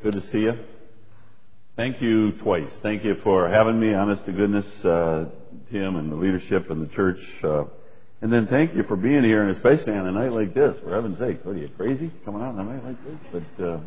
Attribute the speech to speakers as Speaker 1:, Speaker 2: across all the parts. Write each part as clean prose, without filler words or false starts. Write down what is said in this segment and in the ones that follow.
Speaker 1: Good to see you. Thank you twice. Thank you for having me, honest to goodness, Tim and the leadership and the church. And then thank you for being here, and especially on a night like this, for heaven's sake. What are you, crazy, coming out on a night like this?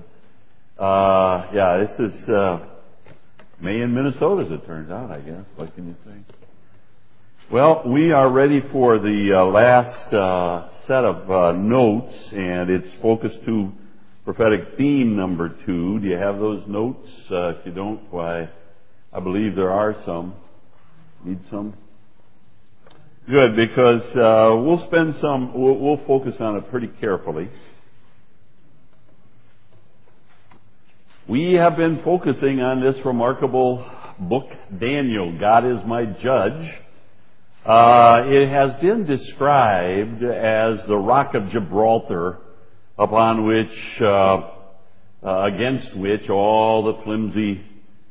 Speaker 1: But, this is May in Minnesota, as it turns out, I guess. What can you say? Well, we are ready for the last set of notes, and it's focused to prophetic theme number 2. Do you have those notes? If you don't, why, I believe there are some. Need some? Good, because we'll focus on it pretty carefully. We have been focusing on this remarkable book, Daniel, God is My Judge. It has been described as the rock of Gibraltar, upon which, against which all the flimsy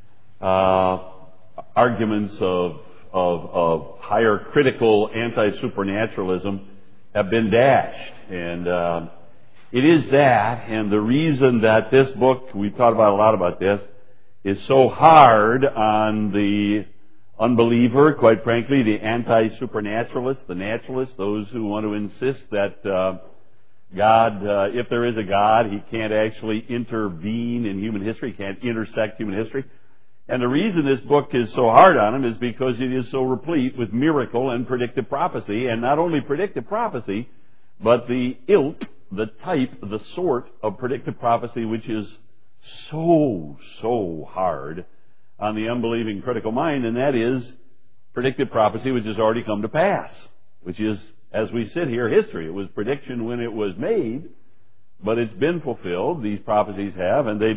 Speaker 1: arguments of higher critical anti-supernaturalism have been dashed. And it is that, and the reason that this book, we've talked about a lot about this, is so hard on the unbeliever, quite frankly, the anti-supernaturalist, the naturalist, those who want to insist that God, if there is a God, He can't actually intervene in human history, He can't intersect human history. And the reason this book is so hard on him is because it is so replete with miracle and predictive prophecy, and not only predictive prophecy, but the ilk, the type, the sort of predictive prophecy which is so hard on the unbelieving critical mind, and that is predictive prophecy which has already come to pass, which is, as we sit here, history. It was prediction when it was made, but it's been fulfilled. These prophecies have, and they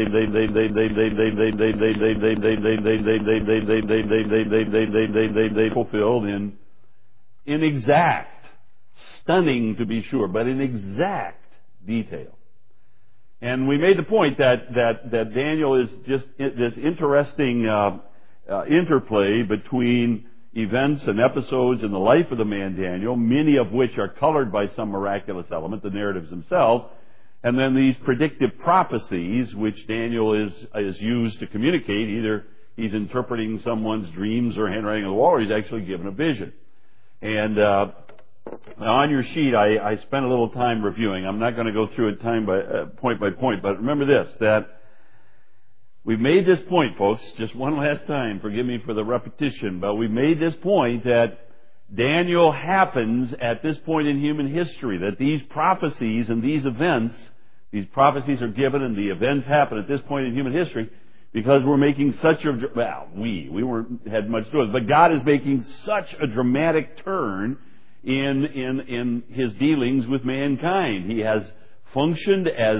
Speaker 1: fulfilled in exact, stunning to be sure, but in exact detail. And we made the point that Daniel is just this interesting interplay between events and episodes in the life of the man Daniel, many of which are colored by some miraculous element, the narratives themselves, and then these predictive prophecies which Daniel is used to communicate. Either he's interpreting someone's dreams or handwriting on the wall, or he's actually given a vision. And on your sheet, I spent a little time reviewing. I'm not going to go through it point by point, but remember this, that we've made this point, folks, just one last time, forgive me for the repetition, but we've made this point that Daniel happens at this point in human history, that these prophecies and these events, these prophecies are given and the events happen at this point in human history because we're making such a, we had much to do with it, but God is making such a dramatic turn in His dealings with mankind. He has functioned as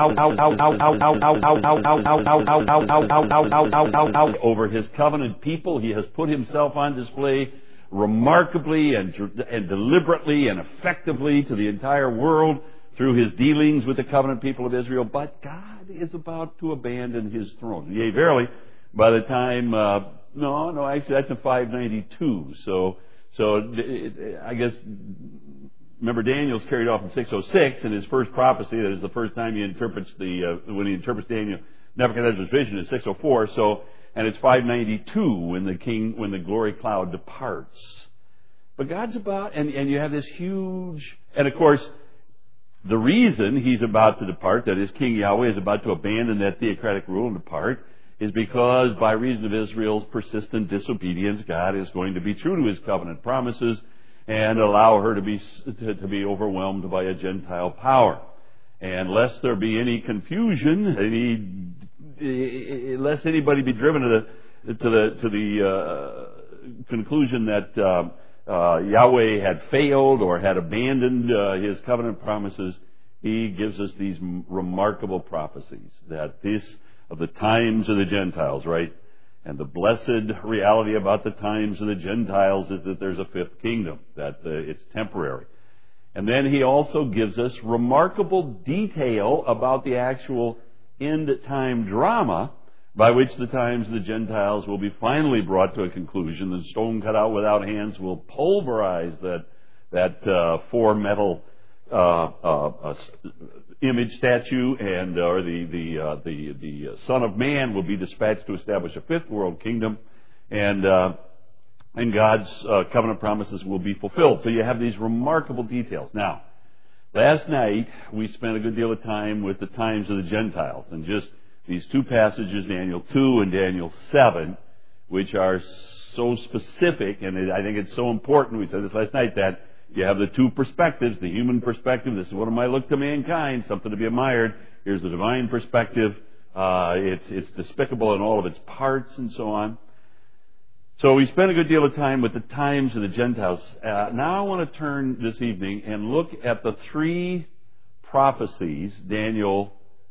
Speaker 1: over His covenant people. He has put Himself on display remarkably and deliberately and effectively to the entire world through His dealings with the covenant people of Israel. But God is about to abandon His throne. Yea, verily, by the time, actually that's in 592. So I guess, remember, Daniel's carried off in 606, and his first prophecy, that is the first time he interprets when he interprets Nebuchadnezzar's vision, is 604. And it's 592 when the glory cloud departs. But God's about, and you have this huge, and of course, the reason He's about to depart, that is, King Yahweh is about to abandon that theocratic rule and depart, is because by reason of Israel's persistent disobedience, God is going to be true to His covenant promises and allow her to be overwhelmed by a Gentile power. And lest there be any confusion, lest anybody be driven to the conclusion that Yahweh had failed or had abandoned His covenant promises, He gives us these remarkable prophecies that this of the times of the Gentiles, right? And the blessed reality about the times of the Gentiles is that there's a fifth kingdom, that it's temporary. And then He also gives us remarkable detail about the actual end-time drama by which the times of the Gentiles will be finally brought to a conclusion. The stone cut out without hands will pulverize that four metal image statue, and or the Son of Man will be dispatched to establish a fifth world kingdom, and God's covenant promises will be fulfilled. So you have these remarkable details. Now, last night we spent a good deal of time with the times of the Gentiles, and just these two passages, Daniel 2 and Daniel 7, which are so specific, and I think it's so important. We said this last night, that you have the two perspectives, the human perspective. This is what it might look to mankind, something to be admired. Here's the divine perspective. It's despicable in all of its parts, and so on. So we spent a good deal of time with the times of the Gentiles. Now I want to turn this evening and look at the three prophecies, Daniel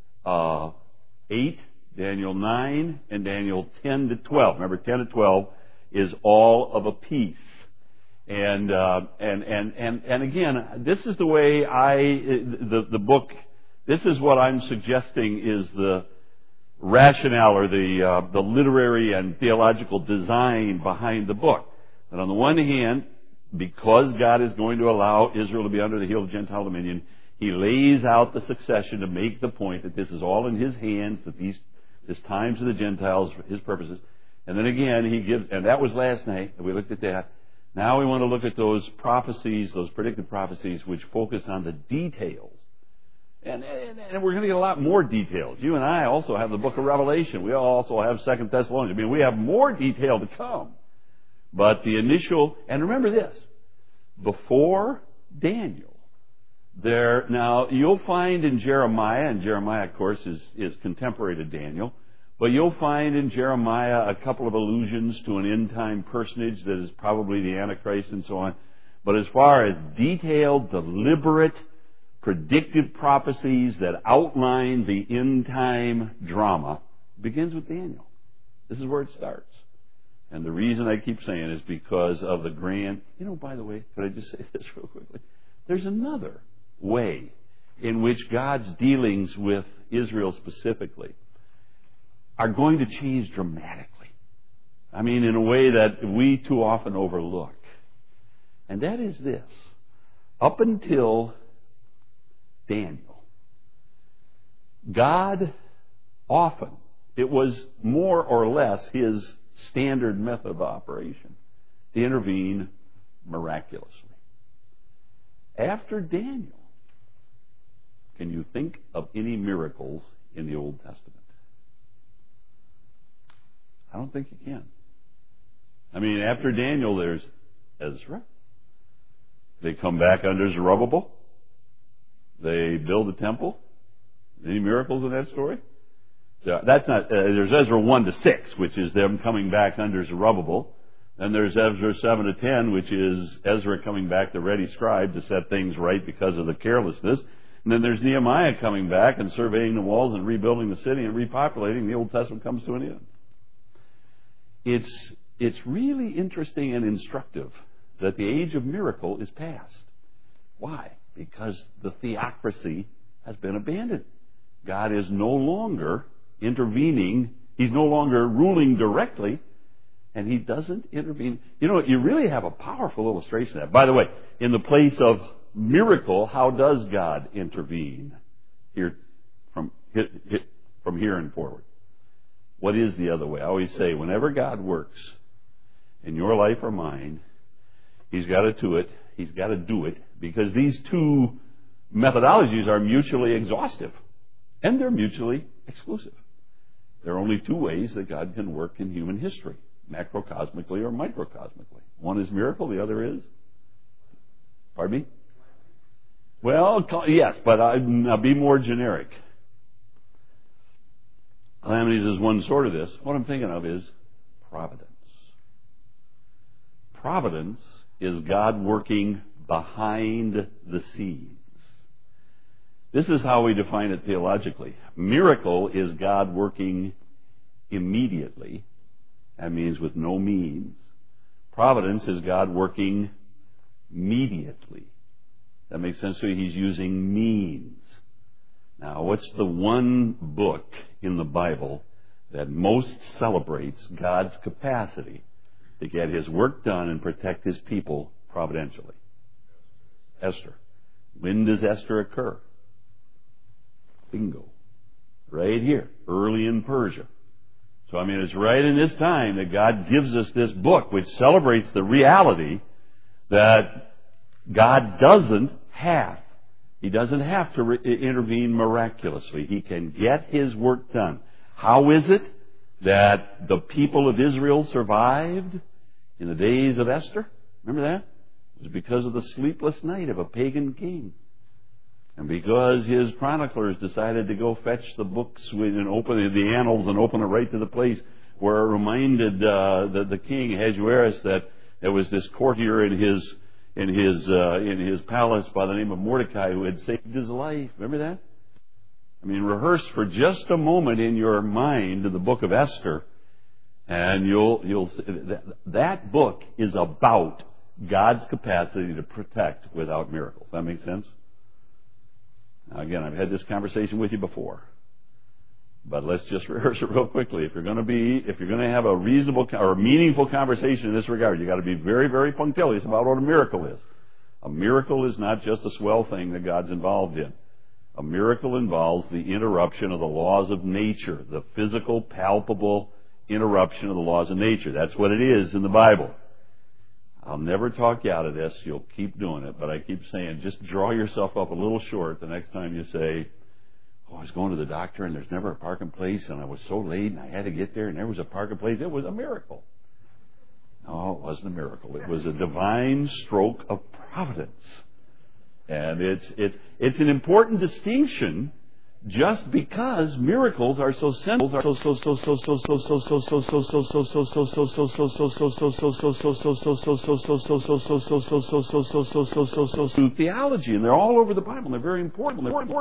Speaker 1: 8, Daniel 9, and Daniel 10 to 12. Remember, 10 to 12 is all of a piece. And again, this is the way the book, this is what I'm suggesting is the rationale or the literary and theological design behind the book. And on the one hand, because God is going to allow Israel to be under the heel of Gentile dominion, He lays out the succession to make the point that this is all in His hands, that this times of the Gentiles for His purposes. And then again, He gives, and that was last night, and we looked at that. Now we want to look at those prophecies, those predicted prophecies, which focus on the details. And we're going to get a lot more details. You and I also have the book of Revelation. We also have 2 Thessalonians. I mean, we have more detail to come. But the initial, and remember this, before Daniel, now you'll find in Jeremiah, and Jeremiah, of course, is contemporary to Daniel, but you'll find in Jeremiah a couple of allusions to an end-time personage that is probably the Antichrist and so on. But as far as detailed, deliberate, predictive prophecies that outline the end-time drama, begins with Daniel. This is where it starts. And the reason I keep saying is because of the grand... by the way, could I just say this real quickly? There's another way in which God's dealings with Israel specifically are going to change dramatically. I mean, in a way that we too often overlook. And that is this. Up until Daniel, God often, it was more or less His standard method of operation to intervene miraculously. After Daniel, can you think of any miracles in the Old Testament? I don't think you can. I mean, after Daniel, there's Ezra. They come back under Zerubbabel. They build a temple. Any miracles in that story? That's not. There's Ezra 1 to 6, which is them coming back under Zerubbabel. Then there's Ezra 7 to 10, which is Ezra coming back, the ready scribe, to set things right because of the carelessness. And then there's Nehemiah coming back and surveying the walls and rebuilding the city and repopulating. The Old Testament comes to an end. It's really interesting and instructive that the age of miracle is past. Why? Because the theocracy has been abandoned. God is no longer intervening. He's no longer ruling directly, and He doesn't intervene. You really have a powerful illustration of that. By the way, in the place of miracle, how does God intervene here from here and forward? What is the other way? I always say, whenever God works in your life or mine, He's got to do it. He's got to do it because these two methodologies are mutually exhaustive and they're mutually exclusive. There are only two ways that God can work in human history, macrocosmically or microcosmically. One is miracle, the other is... Pardon me? Well, yes, but I'll be more generic. Calamities is one sort of this. What I'm thinking of is providence. Providence is God working behind the scenes. This is how we define it theologically. Miracle is God working immediately. That means with no means. Providence is God working mediately. That makes sense to you? He's using means. Now, what's the one book in the Bible that most celebrates God's capacity to get His work done and protect His people providentially? Esther. When does Esther occur? Bingo. Right here, early in Persia. So, it's right in this time that God gives us this book, which celebrates the reality that God doesn't have. He doesn't have to intervene miraculously. He can get His work done. How is it that the people of Israel survived in the days of Esther? Remember that? It was because of the sleepless night of a pagan king. And because his chroniclers decided to go fetch the books and open the annals and open it right to the place where it reminded the king Ahasuerus that there was this courtier in his palace by the name of Mordecai who had saved his life. Remember that? Rehearse for just a moment in your mind the book of Esther, and you'll see that book is about God's capacity to protect without miracles. That makes sense? Now, again, I've had this conversation with you before, but let's just rehearse it real quickly. If you're going to have a reasonable or a meaningful conversation in this regard, you've got to be very, very punctilious about what a miracle is. A miracle is not just a swell thing that God's involved in. A miracle involves the interruption of the laws of nature, the physical, palpable interruption of the laws of nature. That's what it is in the Bible. I'll never talk you out of this. You'll keep doing it, but I keep saying, just draw yourself up a little short the next time you say, I was going to the doctor and there's never a parking place and I was so late and I had to get there and there was a parking place. It was a miracle. No, it wasn't a miracle. It was a divine stroke of providence. And it's an important distinction just because miracles are so central to theology, and they're all over the Bible. They're very important.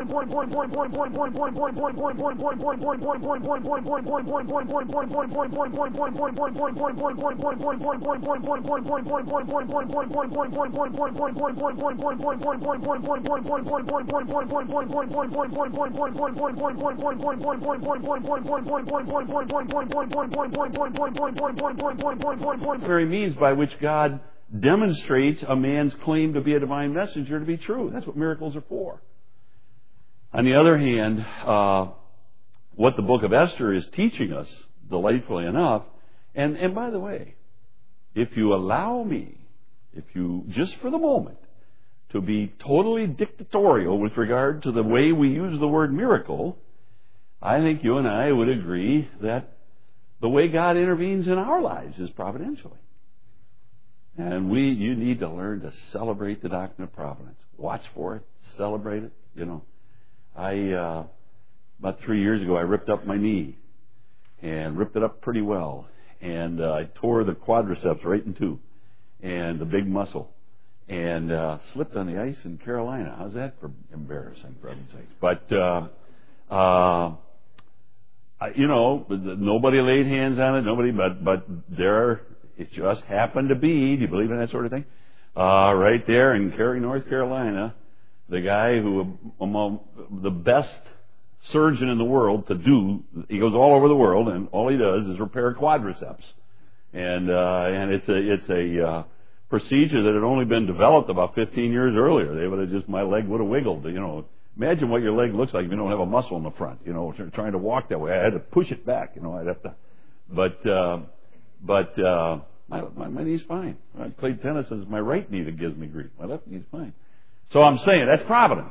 Speaker 1: Very means by which God demonstrates a man's claim to be a divine messenger to be true. That's what miracles are for. On the other hand, what the book of Esther is teaching us, delightfully enough, and by the way, if you allow me, just for the moment, to be totally dictatorial with regard to the way we use the word miracle, I think you and I would agree that the way God intervenes in our lives is providentially. And you need to learn to celebrate the doctrine of providence. Watch for it. Celebrate it. About 3 years ago, I ripped up my knee and ripped it up pretty well. And I tore the quadriceps right in two and the big muscle. And slipped on the ice in Carolina. How's that for embarrassing, for heaven's sakes? But, nobody laid hands on it, but it just happened to be, do you believe in that sort of thing? Right there in Cary, North Carolina, the guy who, among the best surgeon in the world he goes all over the world, and all he does is repair quadriceps. And it's a procedure that had only been developed about 15 years earlier. My leg would have wiggled, Imagine what your leg looks like if you don't have a muscle in the front, trying to walk that way. I had to push it back, I'd have to, but my knee's fine. I played tennis. It's my right knee that gives me grief. My left knee's fine. So I'm saying that's providence.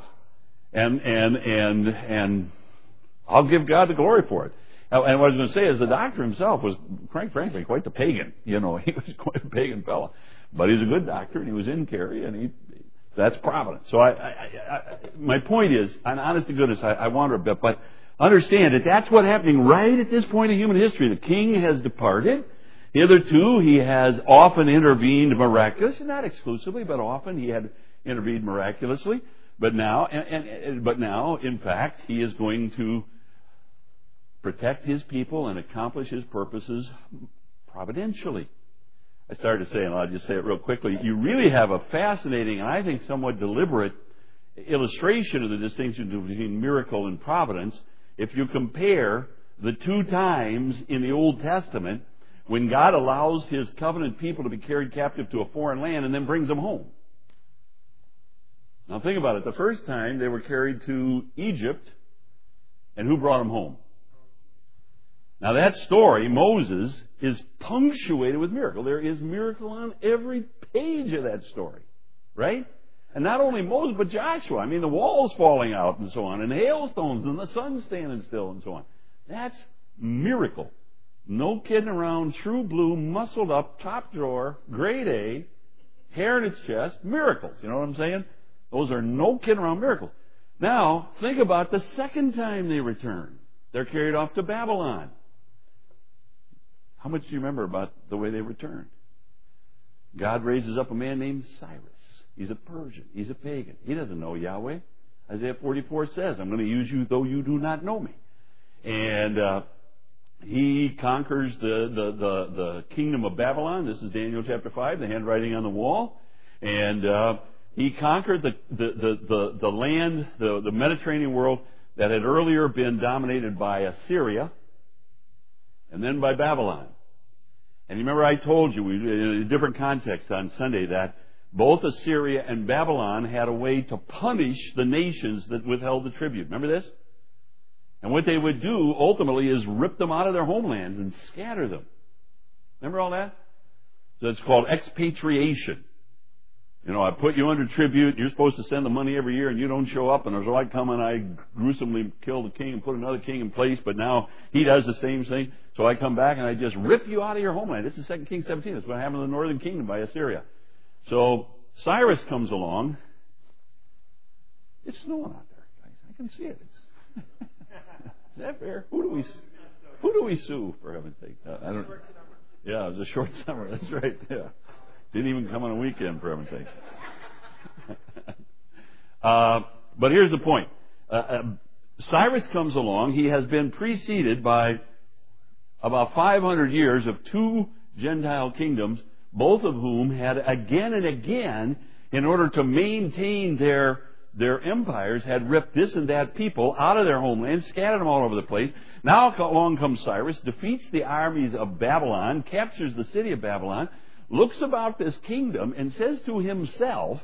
Speaker 1: And I'll give God the glory for it. And what I was going to say is the doctor himself was, frankly, quite the pagan. He was quite a pagan fella. But he's a good doctor, and he was in Cary, and that's providence. So my point is, and honest to goodness, I wander a bit, but understand that that's what's happening right at this point in human history. The king has departed. Hitherto, he has often intervened miraculously, not exclusively, but often he had intervened miraculously. But now, in fact, he is going to protect his people and accomplish his purposes providentially. I started to say, and I'll just say it real quickly, you really have a fascinating and I think somewhat deliberate illustration of the distinction between miracle and providence if you compare the two times in the Old Testament when God allows His covenant people to be carried captive to a foreign land and then brings them home. Now think about it. The first time they were carried to Egypt, and who brought them home? Now that story, Moses, is punctuated with miracle. There is miracle on every page of that story. Right? And not only Moses, but Joshua. I mean, the walls falling out and so on, and hailstones, and the sun standing still and so on. That's miracle. No kidding around, true blue, muscled up, top drawer, grade A, hair in its chest, miracles. You know what I'm saying? Those are no kidding around miracles. Now, think about the second time they return. They're carried off to Babylon. How much do you remember about the way they returned? God raises up a man named Cyrus. He's a Persian. He's a pagan. He doesn't know Yahweh. Isaiah 44 says, I'm going to use you though you do not know me. And he conquers the kingdom of Babylon. This is Daniel chapter 5, the handwriting on the wall. And he conquered the land, the Mediterranean world that had earlier been dominated by Assyria and then by Babylon. And you remember I told you in a different context on Sunday that both Assyria and Babylon had a way to punish the nations that withheld the tribute. Remember this? And what they would do ultimately is rip them out of their homelands and scatter them. Remember all that? So it's called expatriation. You know, I put you under tribute, you're supposed to send the money every year, and you don't show up, and there's I come and I gruesomely kill the king and put another king in place, but now he does the same thing. So I come back and I just rip you out of your homeland. This is 2 Kings 17. That's what happened in the northern kingdom by Assyria. So Cyrus comes along. It's snowing out there, guys. I can see it. Is that fair? Who do we sue, for heaven's sake? I don't. Yeah, it was a short summer. That's right. Yeah, didn't even come on a weekend, for heaven's sake. But here's the point. Cyrus comes along. He has been preceded by about 500 years of two Gentile kingdoms, both of whom had again and again, in order to maintain their empires, had ripped this and that people out of their homeland, scattered them all over the place. Now along comes Cyrus, defeats the armies of Babylon, captures the city of Babylon, looks about this kingdom and says to himself,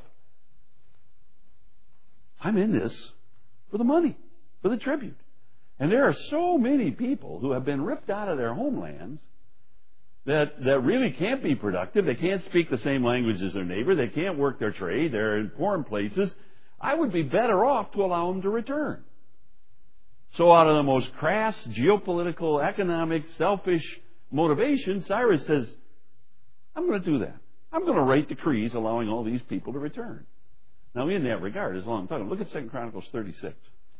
Speaker 1: I'm in this for the money, for the tribute. And there are so many people who have been ripped out of their homelands that really can't be productive. They can't speak the same language as their neighbor. They can't work their trade. They're in foreign places. I would be better off to allow them to return. So out of the most crass geopolitical, economic, selfish motivation, Cyrus says, I'm going to do that. I'm going to write decrees allowing all these people to return. Now in that regard, as long as I'm talking, look at 2 Chronicles 36.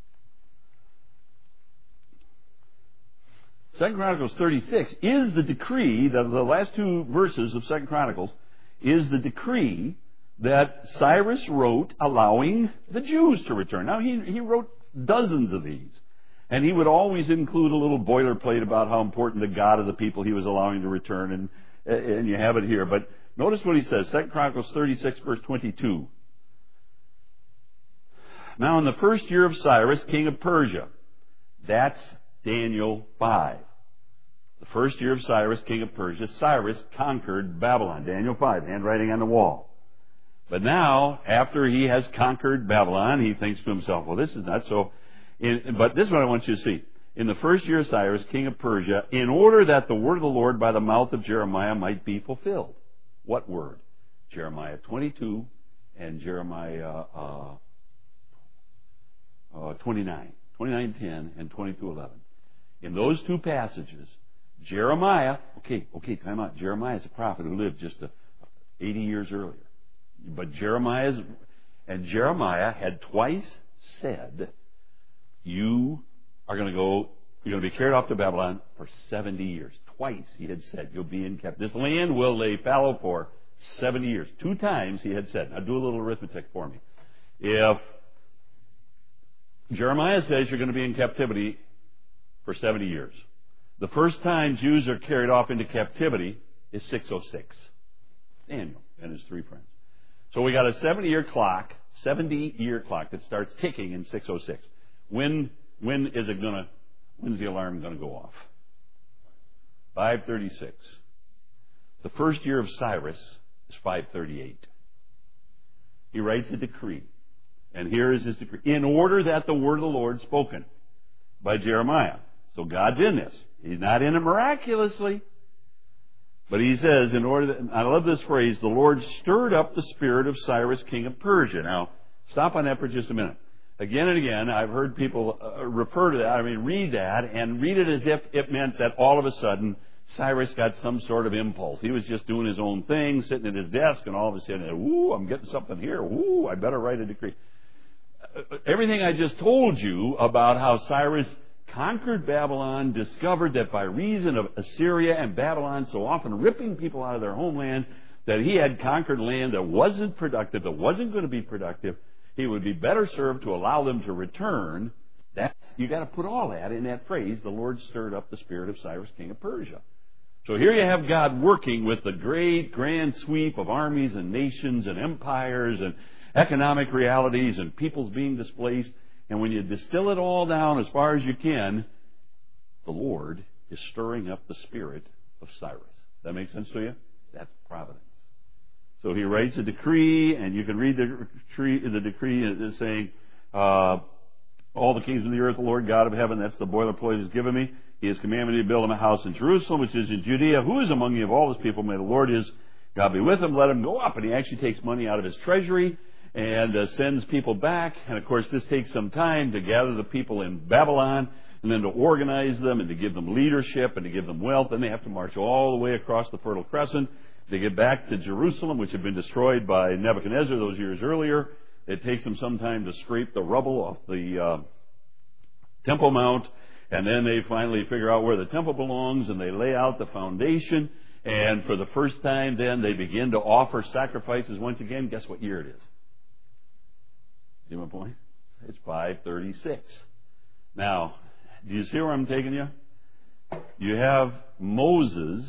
Speaker 1: 2 Chronicles 36 is the decree, the last two verses of 2 Chronicles, is the decree that Cyrus wrote allowing the Jews to return. Now, he wrote dozens of these. And he would always include a little boilerplate about how important the God of the people he was allowing to return. And you have it here. But notice what he says, 2 Chronicles 36, verse 22. Now, in the first year of Cyrus, king of Persia, that's Daniel 5. The first year of Cyrus, king of Persia, Cyrus conquered Babylon. Daniel 5, handwriting on the wall. But now, after he has conquered Babylon, he thinks to himself, well, this is not so. But this is what I want you to see. In the first year of Cyrus, king of Persia, in order that the word of the Lord by the mouth of Jeremiah might be fulfilled. What word? Jeremiah 22 and Jeremiah 29. 29:10 and 22:11. In those two passages, Jeremiah, time out. Jeremiah is a prophet who lived just 80 years earlier. But Jeremiah had twice said, you're going to be carried off to Babylon for 70 years. Twice he had said, you'll be in captivity. This land will lay fallow for 70 years. Two times he had said. Now do a little arithmetic for me. If Jeremiah says you're going to be in captivity for 70 years, the first time Jews are carried off into captivity is 606. Daniel and his three friends. So we got a 70-year clock that starts ticking in 606. When's the alarm going to go off? 536. The first year of Cyrus is 538. He writes a decree And here is his decree. In order that the word of the Lord spoken by Jeremiah. So God's in this. He's not in it miraculously. But he says, in order that, I love this phrase, the Lord stirred up the spirit of Cyrus, king of Persia. Now, stop on that for just a minute. Again and again, I've heard people refer to that, read that, and read it as if it meant that all of a sudden Cyrus got some sort of impulse. He was just doing his own thing, sitting at his desk, and all of a sudden, ooh, I'm getting something here. Ooh, I better write a decree. Everything I just told you about how Cyrus conquered Babylon, discovered that by reason of Assyria and Babylon so often ripping people out of their homeland, that he had conquered land that wasn't productive, that wasn't going to be productive. He would be better served to allow them to return. You got to put all that in that phrase, the Lord stirred up the spirit of Cyrus, king of Persia. So here you have God working with the great grand sweep of armies and nations and empires and economic realities and peoples being displaced. And when you distill it all down as far as you can, the Lord is stirring up the spirit of Cyrus. That make sense to you? That's providence. So he writes a decree, and you can read the decree is saying, all the kings of the earth, the Lord God of heaven, that's the boilerplate he's given me. He has commanded me to build him a house in Jerusalem, which is in Judea. Who is among you of all his people? May the Lord his God be with him. Let him go up. And he actually takes money out of his treasury and sends people back. And of course, this takes some time to gather the people in Babylon and then to organize them and to give them leadership and to give them wealth. And they have to march all the way across the Fertile Crescent to get back to Jerusalem, which had been destroyed by Nebuchadnezzar those years earlier. It takes them some time to scrape the rubble off the Temple Mount, and then they finally figure out where the temple belongs, and they lay out the foundation. And for the first time, then they begin to offer sacrifices once again. Guess what year it is? See my point? It's 536. Now, do you see where I'm taking you? You have Moses,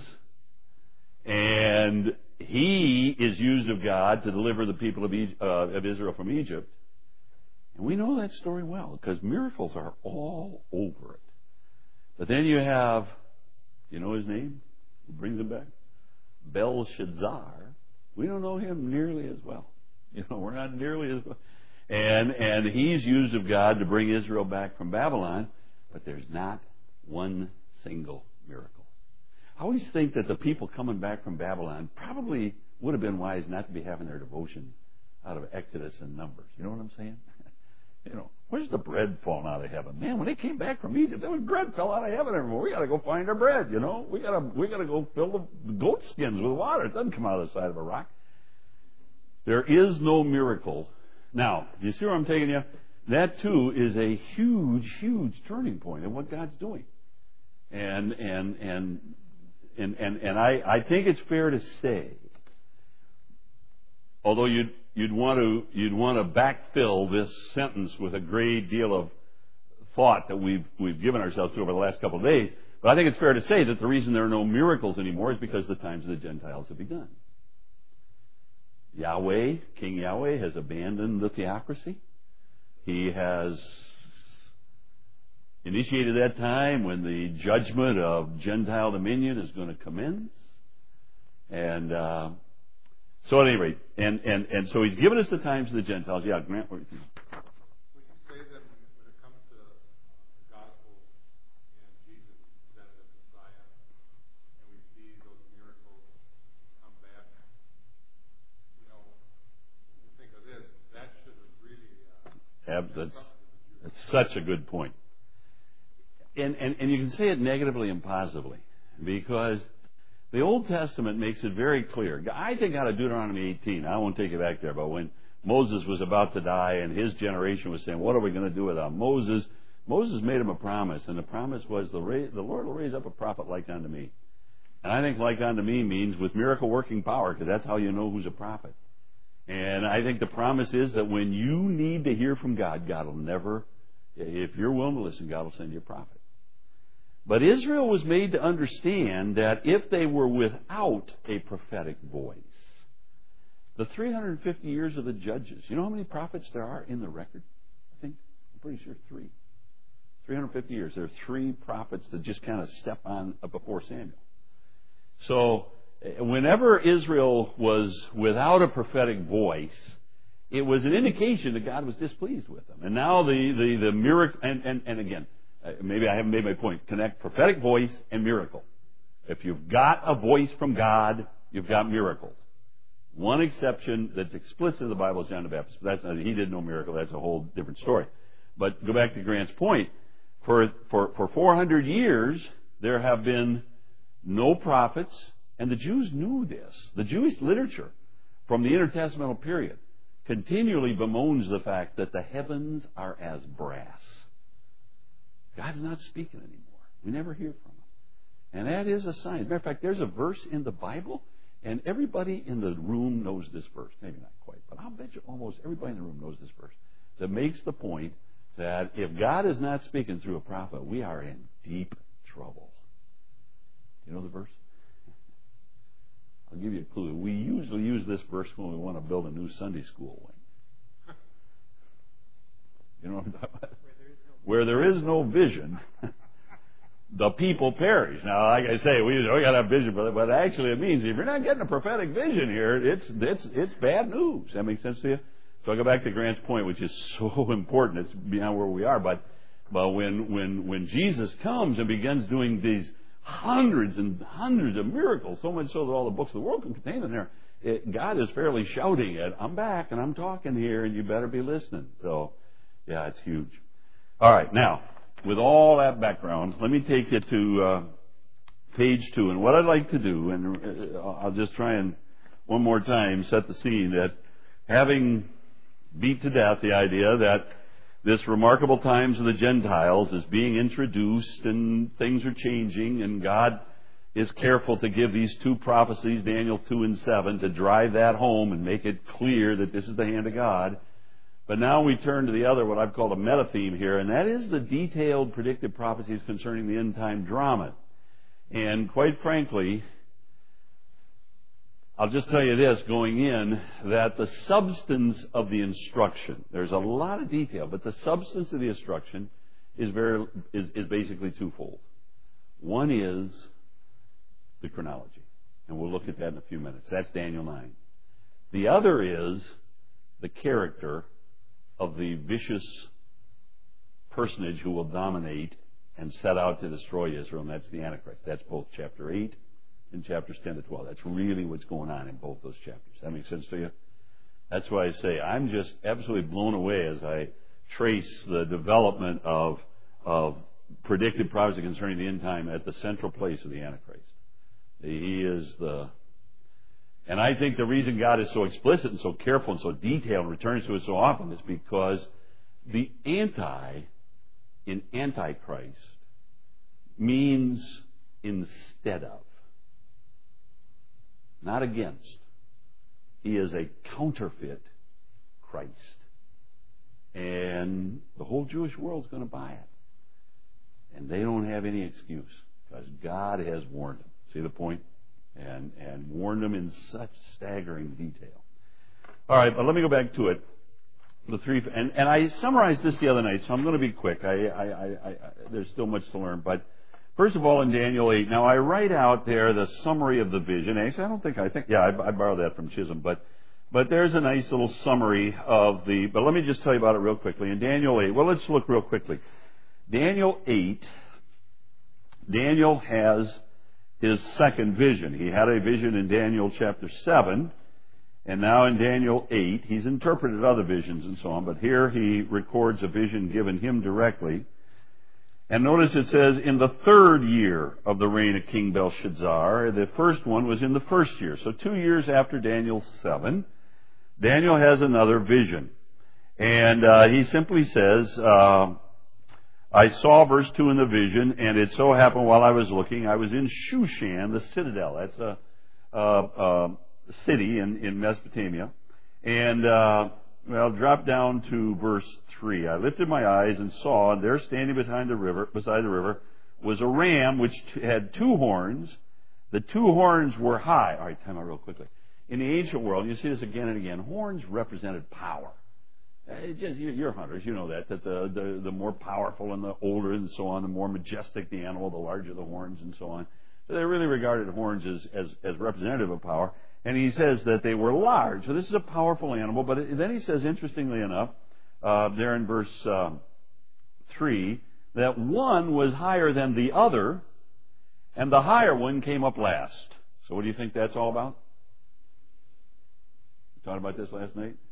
Speaker 1: and he is used of God to deliver the people of Israel from Egypt. And we know that story well because miracles are all over it. But then you have, you know his name? Who brings him back? Belshazzar. We don't know him nearly as well. We're not nearly as well. And he's used of God to bring Israel back from Babylon, but there's not one single miracle. I always think that the people coming back from Babylon probably would have been wise not to be having their devotion out of Exodus and Numbers. You know what I'm saying? Where's the bread falling out of heaven? Man, when they came back from Egypt, there was bread fell out of heaven everywhere. We got to go find our bread. We got to go fill the goat skins with water. It doesn't come out of the side of a rock. There is no miracle. Now, do you see where I'm taking you? That too is a huge, huge turning point in what God's doing. And I think it's fair to say, although you'd want to backfill this sentence with a great deal of thought that we've given ourselves to over the last couple of days, but I think it's fair to say that the reason there are no miracles anymore is because the times of the Gentiles have begun. Yahweh, King Yahweh, has abandoned the theocracy. He has initiated that time when the judgment of Gentile dominion is going to commence. And so at any rate, and so he's given us the times of the Gentiles. Yeah, Grant, what do you think?
Speaker 2: Would you say that when it comes to the gospel and Jesus presented as Messiah, and we see those miracles come back, you think of this, that should have really...
Speaker 1: That's such a good point. And you can say it negatively and positively, because the Old Testament makes it very clear. I think out of Deuteronomy 18, I won't take you back there, but when Moses was about to die and his generation was saying, what are we going to do without Moses? Moses made him a promise, and the promise was, the Lord will raise up a prophet like unto me. And I think like unto me means with miracle working power, because that's how you know who's a prophet. And I think the promise is that when you need to hear from God, God will never, if you're willing to listen, God will send you a prophet. But Israel was made to understand that if they were without a prophetic voice, the 350 years of the judges, you know how many prophets there are in the record? I'm pretty sure 3. 350 years. There are 3 prophets that just kind of step on before Samuel. So whenever Israel was without a prophetic voice, it was an indication that God was displeased with them. And now the miracle, and again, maybe I haven't made my point. Connect prophetic voice and miracle. If you've got a voice from God, you've got miracles. One exception that's explicit in the Bible is John the Baptist. But that's not, he did no miracle. That's a whole different story. But go back to Grant's point. For 400 years, there have been no prophets, and the Jews knew this. The Jewish literature from the intertestamental period continually bemoans the fact that the heavens are as brass. God's not speaking anymore. We never hear from him. And that is a sign. As a matter of fact, there's a verse in the Bible, and everybody in the room knows this verse. Maybe not quite, but I'll bet you almost everybody in the room knows this verse that makes the point that if God is not speaking through a prophet, we are in deep trouble. You know the verse? I'll give you a clue. We usually use this verse when we want to build a new Sunday school wing. You know what I'm talking about? Where there is no vision, the people perish. Now, like I say, we got to have vision, but actually it means if you're not getting a prophetic vision here, it's bad news. That makes sense to you? So I go back to Grant's point, which is so important. It's beyond where we are. But when Jesus comes and begins doing these hundreds and hundreds of miracles, so much so that all the books of the world can contain them there, God is fairly shouting at, I'm back and I'm talking here and you better be listening. So, yeah, it's huge. All right, now, with all that background, let me take you to page 2. And what I'd like to do, and I'll just try and one more time set the scene, that having beat to death the idea that this remarkable times of the Gentiles is being introduced and things are changing, and God is careful to give these two prophecies, Daniel 2 and 7, to drive that home and make it clear that this is the hand of God. But now we turn to the other, what I've called a meta theme here, and that is the detailed predictive prophecies concerning the end time drama. And quite frankly, I'll just tell you this, going in, that the substance of the instruction, there's a lot of detail, but the substance of the instruction is basically twofold. One is the chronology, and we'll look at that in a few minutes. That's Daniel 9. The other is the character of the vicious personage who will dominate and set out to destroy Israel, and that's the Antichrist. That's both chapter 8 and chapters 10 to 12. That's really what's going on in both those chapters. That makes sense to you? That's why I say I'm just absolutely blown away as I trace the development of predicted prophecy concerning the end time at the central place of the Antichrist. He is and I think the reason God is so explicit and so careful and so detailed and returns to it so often is because the anti in Antichrist means instead of, not against. He is a counterfeit Christ. And the whole Jewish world is going to buy it. And they don't have any excuse because God has warned them. See the point? And warned them in such staggering detail. All right, but let me go back to it. The three, and I summarized this the other night, so I'm going to be quick. There's still much to learn, but first of all, in Daniel 8, now I write out there the summary of the vision. Actually, I borrowed that from Chisholm, but there's a nice little summary of but let me just tell you about it real quickly. In Daniel 8, well, let's look real quickly. Daniel 8, Daniel has his second vision. He had a vision in Daniel chapter 7, and now in Daniel 8, he's interpreted other visions and so on, but here he records a vision given him directly. And notice it says, in the 3rd year of the reign of King Belshazzar, the first one was in the 1st year. So 2 years after Daniel 7, Daniel has another vision. And he simply says, I saw, verse 2 in the vision, and it so happened while I was looking, I was in Shushan, the citadel. That's a city in Mesopotamia. And drop down to verse 3. I lifted my eyes and saw, and there standing beside the river, was a ram which had 2 horns. The 2 horns were high. All right, time out real quickly. In the ancient world, you see this again and again, horns represented power. You're hunters, you know that the more powerful and the older and so on, the more majestic the animal, the larger the horns and so on. They really regarded horns as representative of power. And he says that they were large. So this is a powerful animal. But then he says, interestingly enough, there in verse 3, that one was higher than the other, and the higher one came up last. So what do you think that's all about? We talked about this last night.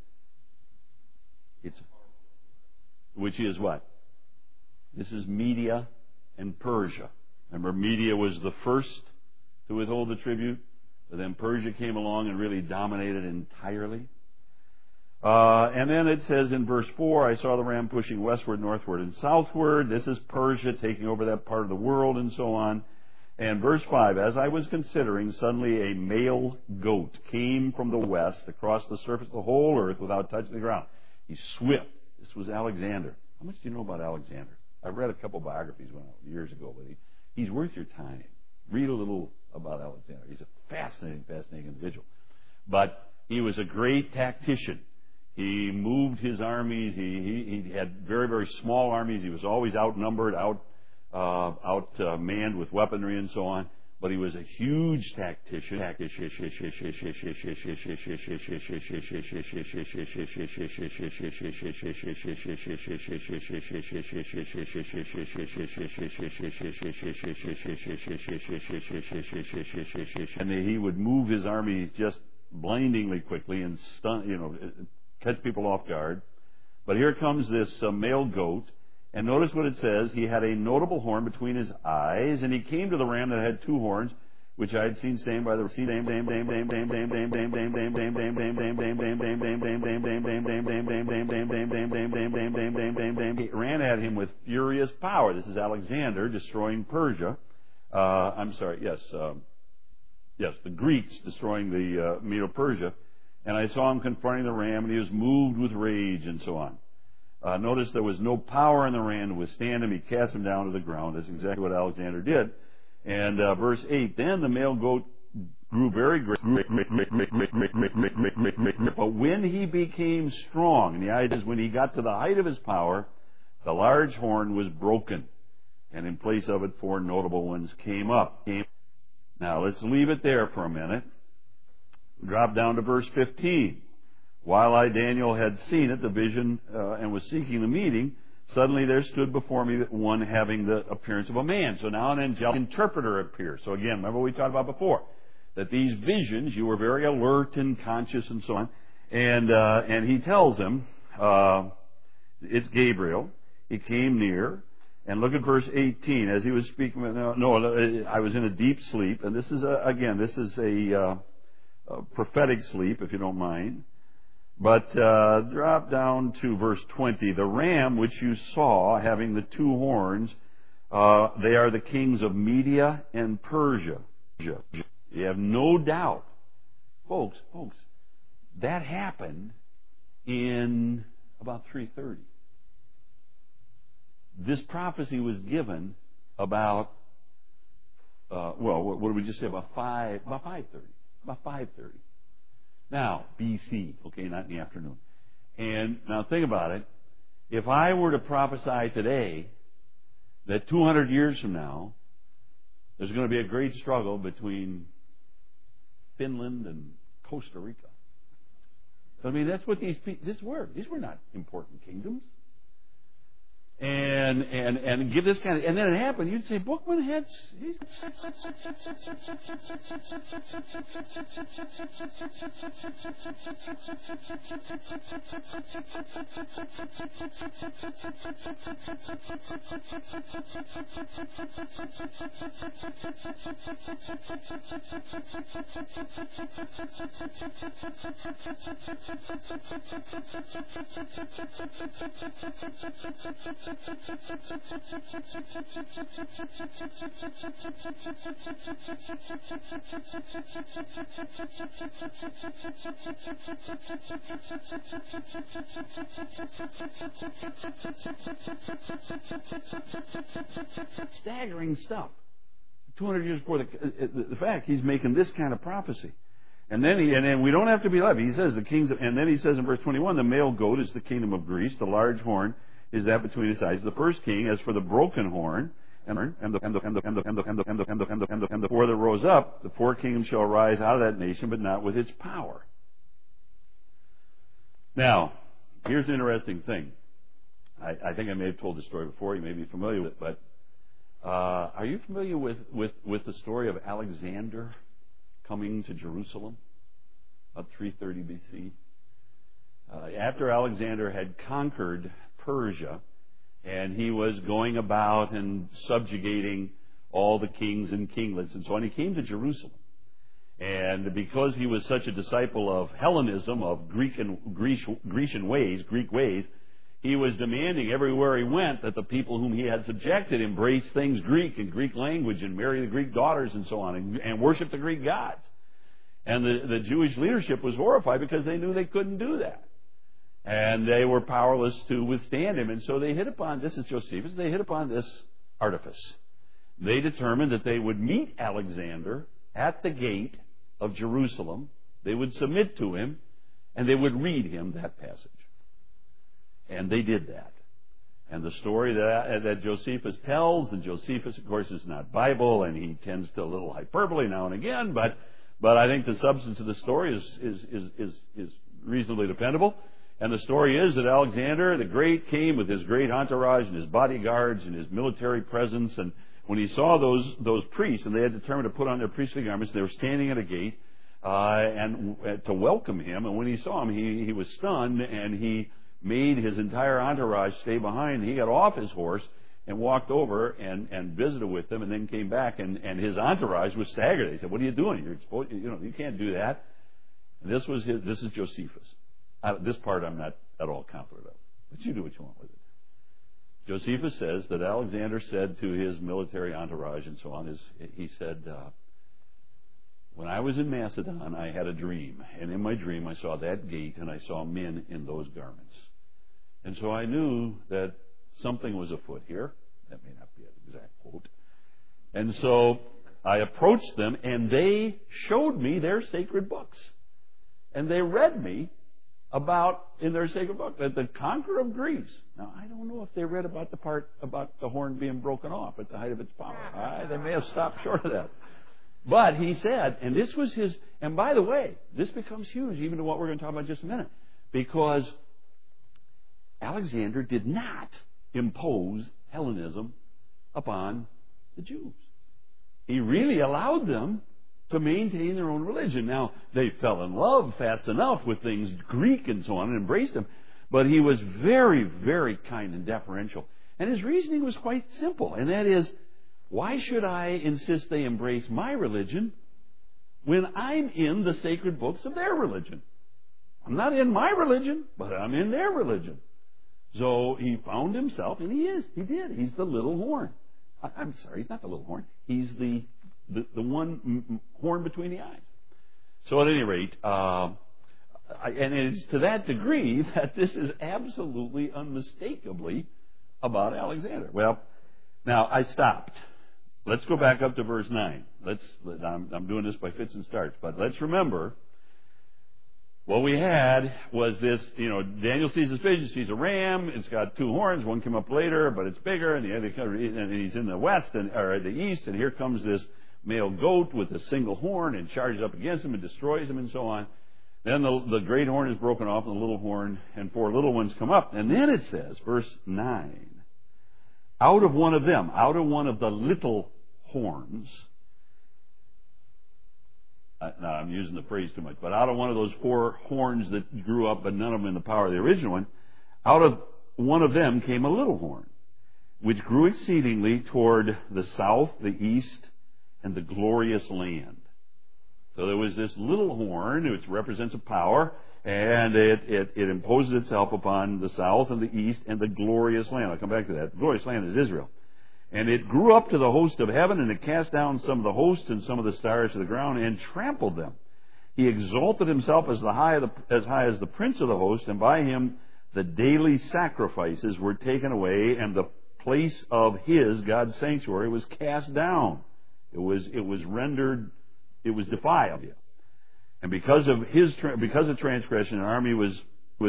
Speaker 1: Which is what? This is Media and Persia. Remember, Media was the first to withhold the tribute, but then Persia came along and really dominated entirely. And then it says in verse 4, I saw the ram pushing westward, northward, and southward. This is Persia taking over that part of the world and so on. And verse 5, as I was considering, suddenly a male goat came from the west across the surface of the whole earth without touching the ground. He's swift. This was Alexander. How much do you know about Alexander? I read a couple biographies years ago, but he's worth your time. Read a little about Alexander. He's a fascinating individual. But he was a great tactician. He moved his armies. He had very, very small armies. He was always outnumbered, outmanned with weaponry and so on. But he was a huge tactician. And he would move his army just blindingly quickly and catch people off guard. But here comes this male goat. And notice what it says. He had a notable horn between his eyes, and he came to the ram that had two horns, which I had seen standing by the sea. He ran at him with furious power. This is Alexander destroying Persia. The Greeks destroying the Medo-Persia. And I saw him confronting the ram, and he was moved with rage and so on. Notice there was no power in the ram to withstand him. He cast him down to the ground. That's exactly what Alexander did. And verse 8, then the male goat grew very great. But when he became strong, and the idea is when he got to the height of his power, the large horn was broken. And in place of it, four notable ones came up. Now, let's leave it there for a minute. Drop down to verse 15. While I, Daniel, had seen it, the vision, and was seeking the meeting, suddenly there stood before me one having the appearance of a man. So now an angelic interpreter appears. So again, remember what we talked about before, that these visions, you were very alert and conscious and so on. And he tells him, it's Gabriel. He came near. And look at verse 18. As he was speaking, I was in a deep sleep. And this is, a prophetic sleep, if you don't mind. But drop down to verse 20. The ram which you saw having the two horns, they are the kings of Media and Persia. You have no doubt. Folks, that happened in about 330. This prophecy was given about, what did we just say, about 5:30. About 5:30. Now, BC, okay, not in the afternoon. And now think about it. If I were to prophesy today that 200 years from now, there's going to be a great struggle between Finland and Costa Rica. I mean, that's what these were. These were not important kingdoms. And give this kind of, and then it happened, you'd say, Bookman had, staggering stuff. 200 years before the fact, he's making this kind of prophecy. And then we don't have to be left. He says the kings and then he says in verse 21, the male goat is the kingdom of Greece, the large horn is that between his eyes. The first king, as for the broken horn, the four that rose up, the four kingdoms shall arise out of that nation, but not with its power. Now, here's an interesting thing. I think I may have told this story before. You may be familiar with it, but are you familiar with the story of Alexander coming to Jerusalem about 330 B.C.? After Alexander had conquered Persia, and he was going about and subjugating all the kings and kinglets and so on, he came to Jerusalem. And because he was such a disciple of Hellenism, of Grecian ways, Greek ways, he was demanding everywhere he went that the people whom he had subjected embrace things Greek and Greek language and marry the Greek daughters and so on and worship the Greek gods. And the Jewish leadership was horrified because they knew they couldn't do that. And they were powerless to withstand him. And so they hit upon, this is Josephus, they hit upon this artifice. They determined that they would meet Alexander at the gate of Jerusalem. They would submit to him, and they would read him that passage. And they did that. And the story that Josephus tells, and Josephus, of course, is not Bible, and he tends to a little hyperbole now and again, but I think the substance of the story is reasonably dependable. And the story is that Alexander the Great came with his great entourage and his bodyguards and his military presence, and when he saw those priests, and they had determined to put on their priestly garments, they were standing at a gate and to welcome him. And when he saw him, he was stunned, and he made his entire entourage stay behind. He got off his horse and walked over and visited with them, and then came back, and his entourage was staggered. They said, "What are you doing? You can't do that." And this is Josephus. This part I'm not at all confident of, but you do what you want with it. Josephus says that Alexander said to his military entourage and so on, he said, when I was in Macedon, I had a dream, and in my dream I saw that gate, and I saw men in those garments. And so I knew that something was afoot here. That may not be an exact quote. And so I approached them, and they showed me their sacred books. And they read me about, in their sacred book, that the conqueror of Greece. Now, I don't know if they read about the part about the horn being broken off at the height of its power. They may have stopped short of that. But he said, and this was his, and by the way, this becomes huge even to what we're going to talk about in just a minute, because Alexander did not impose Hellenism upon the Jews. He really allowed them to maintain their own religion. Now, they fell in love fast enough with things Greek and so on and embraced them, but he was very, very kind and deferential. And his reasoning was quite simple, and that is, why should I insist they embrace my religion when I'm in the sacred books of their religion? I'm not in my religion, but I'm in their religion. So he found himself, and he did. He's the little horn. I'm sorry, he's not the little horn. He's the one horn between the eyes. So at any rate, and it's to that degree that this is absolutely, unmistakably about Alexander. Well, now I stopped. Let's go back up to verse 9. I'm doing this by fits and starts, but let's remember what we had was this, Daniel sees this vision, sees a ram, it's got two horns, one came up later, but it's bigger, and the other, and he's in the west, or the east, and here comes this male goat with a single horn and charges up against him and destroys him and so on. Then the great horn is broken off, and the little horn, and four little ones come up. And then it says, verse 9, out of one of them, out of one of the little horns, now I'm using the phrase too much, but out of one of those four horns that grew up, but none of them in the power of the original one, out of one of them came a little horn, which grew exceedingly toward the south, the east, and the glorious land. So there was this little horn, which represents a power, and it imposes itself upon the south and the east and the glorious land. I'll come back to that. The glorious land is Israel. And it grew up to the host of heaven, and it cast down some of the hosts and some of the stars to the ground and trampled them. He exalted himself as high as the prince of the host, and by him the daily sacrifices were taken away, and the place of his, God's sanctuary, was cast down. It was rendered, it was defiled. And because of transgression, an army was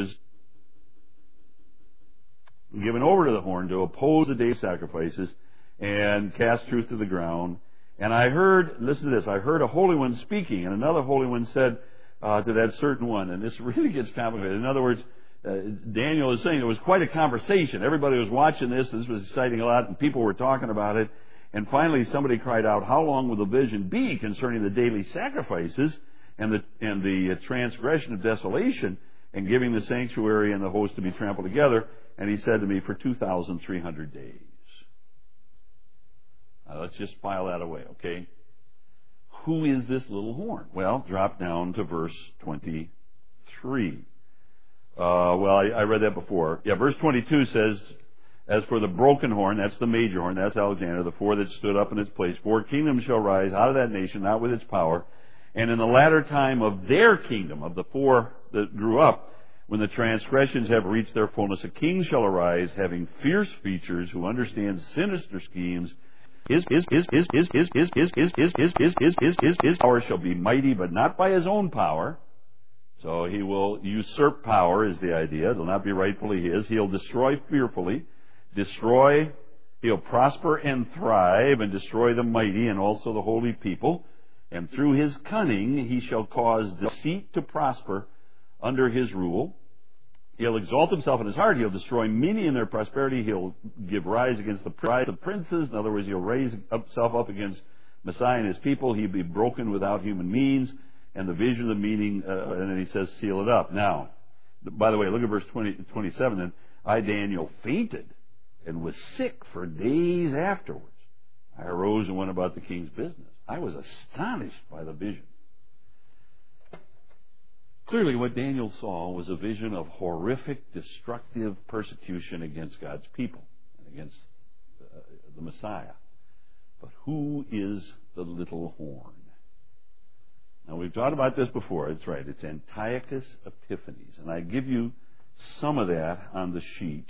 Speaker 1: given over to the horn to oppose the day of sacrifices, and cast truth to the ground. And I heard, listen to this, I heard a holy one speaking, and another holy one said to that certain one, and this really gets complicated. In other words, Daniel is saying it was quite a conversation. Everybody was watching this. This was exciting a lot, and people were talking about it. And finally, somebody cried out, "How long will the vision be concerning the daily sacrifices and the transgression of desolation, and giving the sanctuary and the host to be trampled together?" And he said to me, "For 2,300 days." Now, let's just file that away, okay? Who is this little horn? Well, drop down to verse 23. I read that before. Yeah, verse 22 says, "As for the broken horn," that's the major horn, that's Alexander, "the four that stood up in its place, 4 kingdoms shall rise out of that nation, not with its power. And in the latter time of their kingdom, of the 4 that grew up, when the transgressions have reached their fullness, a king shall arise, having fierce features, who understands sinister schemes. His power shall be mighty, but not by his own power." So he will usurp power, is the idea. It will not be rightfully his. He'll destroy fearfully. He'll prosper and thrive, and destroy the mighty and also the holy people. And through his cunning he shall cause deceit to prosper under his rule. He'll exalt himself in his heart. He'll destroy many in their prosperity. He'll give rise against the princes. In other words, he'll raise himself up against Messiah and his people. He'll be broken without human means. And the vision of the meaning, and then he says, seal it up. Now, by the way, look at verse 27. Then I, Daniel, fainted and was sick for days afterwards. I arose and went about the king's business. I was astonished by the vision. Clearly, what Daniel saw was a vision of horrific, destructive persecution against God's people and against the Messiah. But who is the little horn? Now, we've talked about this before. That's right. It's Antiochus Epiphanes. And I give you some of that on the sheet.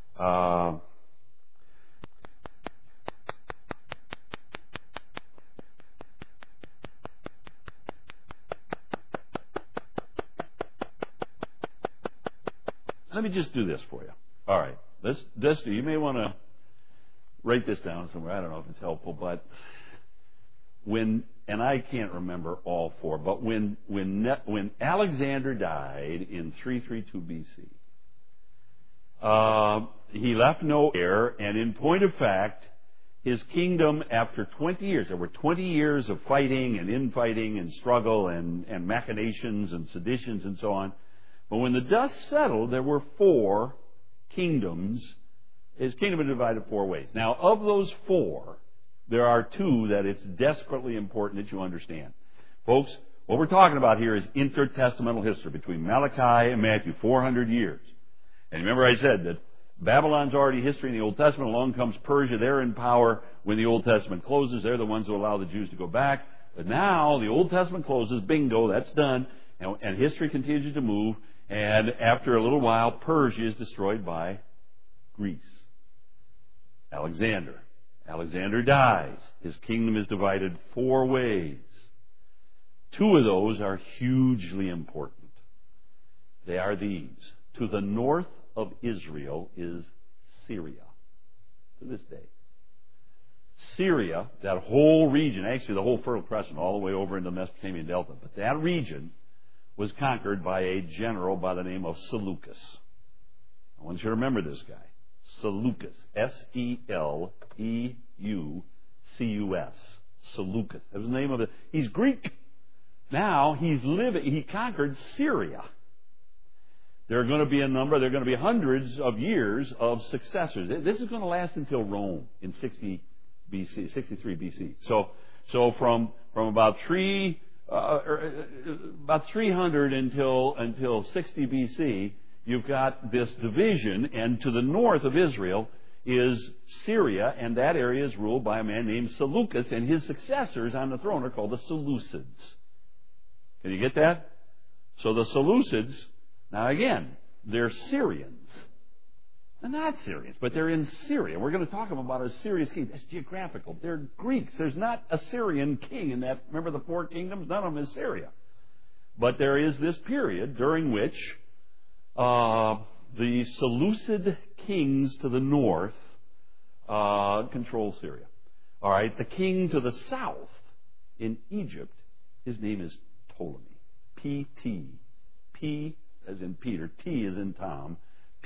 Speaker 1: Let me just do this for you. All right. You may want to write this down somewhere. I don't know if it's helpful, but and I can't remember all 4, but when Alexander died in 332 BC, he left no heir, and in point of fact, his kingdom, after 20 years, there were 20 years of fighting and infighting and struggle and machinations and seditions and so on. But when the dust settled, there were 4 kingdoms. His kingdom was divided 4 ways. Now, of those 4, there are 2 that it's desperately important that you understand. Folks, what we're talking about here is intertestamental history between Malachi and Matthew, 400 years. And remember I said that Babylon's already history in the Old Testament. Along comes Persia. They're in power when the Old Testament closes. They're the ones who allow the Jews to go back. But now the Old Testament closes. Bingo, that's done. And history continues to move. And after a little while, Persia is destroyed by Greece. Alexander dies. His kingdom is divided 4 ways. 2 of those are hugely important. They are these. To the north of Israel is Syria, to this day. Syria, that whole region, actually the whole Fertile Crescent, all the way over into the Mesopotamian Delta, but that region was conquered by a general by the name of Seleucus. I want you to remember this guy. Seleucus. Seleucus. Seleucus. That was the name of it. He's Greek. Now he conquered Syria. There are going to be there are going to be hundreds of years of successors. This is going to last until Rome in 63 BC. So from about 300 until 60 BC, you've got this division, and to the north of Israel is Syria, and that area is ruled by a man named Seleucus, and his successors on the throne are called the Seleucids. Can you get that? So the Seleucids, now again, they're Syrians. They're not Syrians, but they're in Syria. We're going to talk about a Syrian king. That's geographical. They're Greeks. There's not a Syrian king in that. Remember the 4 kingdoms? None of them is Syria. But there is this period during which the Seleucid kings to the north control Syria. All right, the king to the south in Egypt, his name is Ptolemy. P-T. P as in Peter, T as in Tom,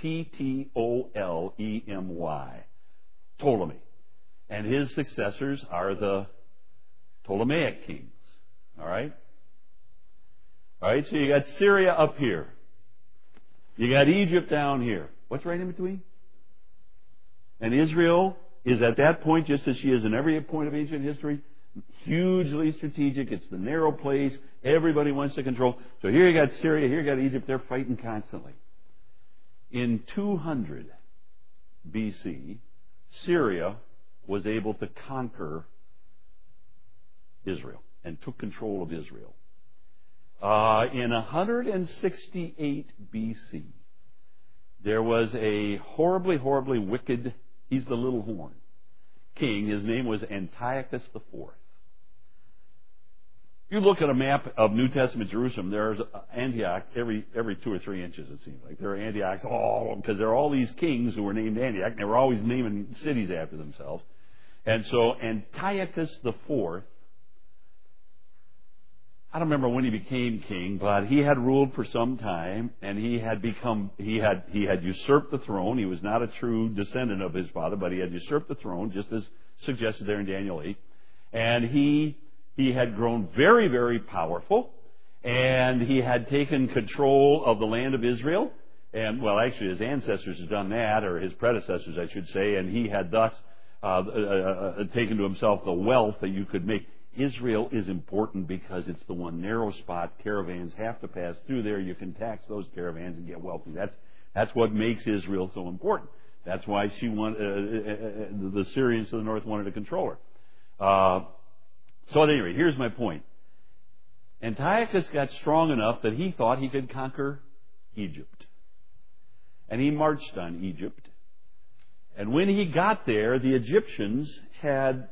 Speaker 1: P-T-O-L-E-M-Y. Ptolemy. And his successors are the Ptolemaic kings. All right? All right, so you got Syria up here. You got Egypt down here. What's right in between? And Israel is at that point, just as she is in every point of ancient history, hugely strategic. It's the narrow place. Everybody wants to control. So here you got Syria, here you got Egypt. They're fighting constantly. In 200 BC, Syria was able to conquer Israel and took control of Israel. In 168 BC, there was a horribly, horribly wicked, he's the little horn, king. His name was Antiochus IV. If you look at a map of New Testament Jerusalem, there's Antioch every 2 or 3 inches, it seems like. There are Antiochs all, because there are all these kings who were named Antioch, and they were always naming cities after themselves. And so Antiochus IV, I don't remember when he became king, but he had ruled for some time, and he had usurped the throne. He was not a true descendant of his father, but he had usurped the throne, just as suggested there in Daniel 8. And he had grown very, very powerful, and he had taken control of the land of Israel. And, well, actually, his ancestors had done that, or his predecessors, I should say, and he had thus taken to himself the wealth that you could make. Israel is important because it's the one narrow spot. Caravans have to pass through there. You can tax those caravans and get wealthy. That's what makes Israel so important. That's why the Syrians to the north wanted to control her. So at any rate, here's my point. Antiochus got strong enough that he thought he could conquer Egypt. And he marched on Egypt. And when he got there, the Egyptians had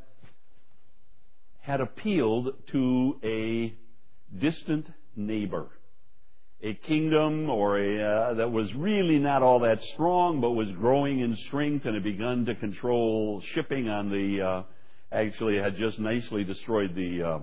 Speaker 1: appealed to a distant neighbor, a kingdom or that was really not all that strong, but was growing in strength and had begun to control shipping on the. Actually, had just nicely destroyed the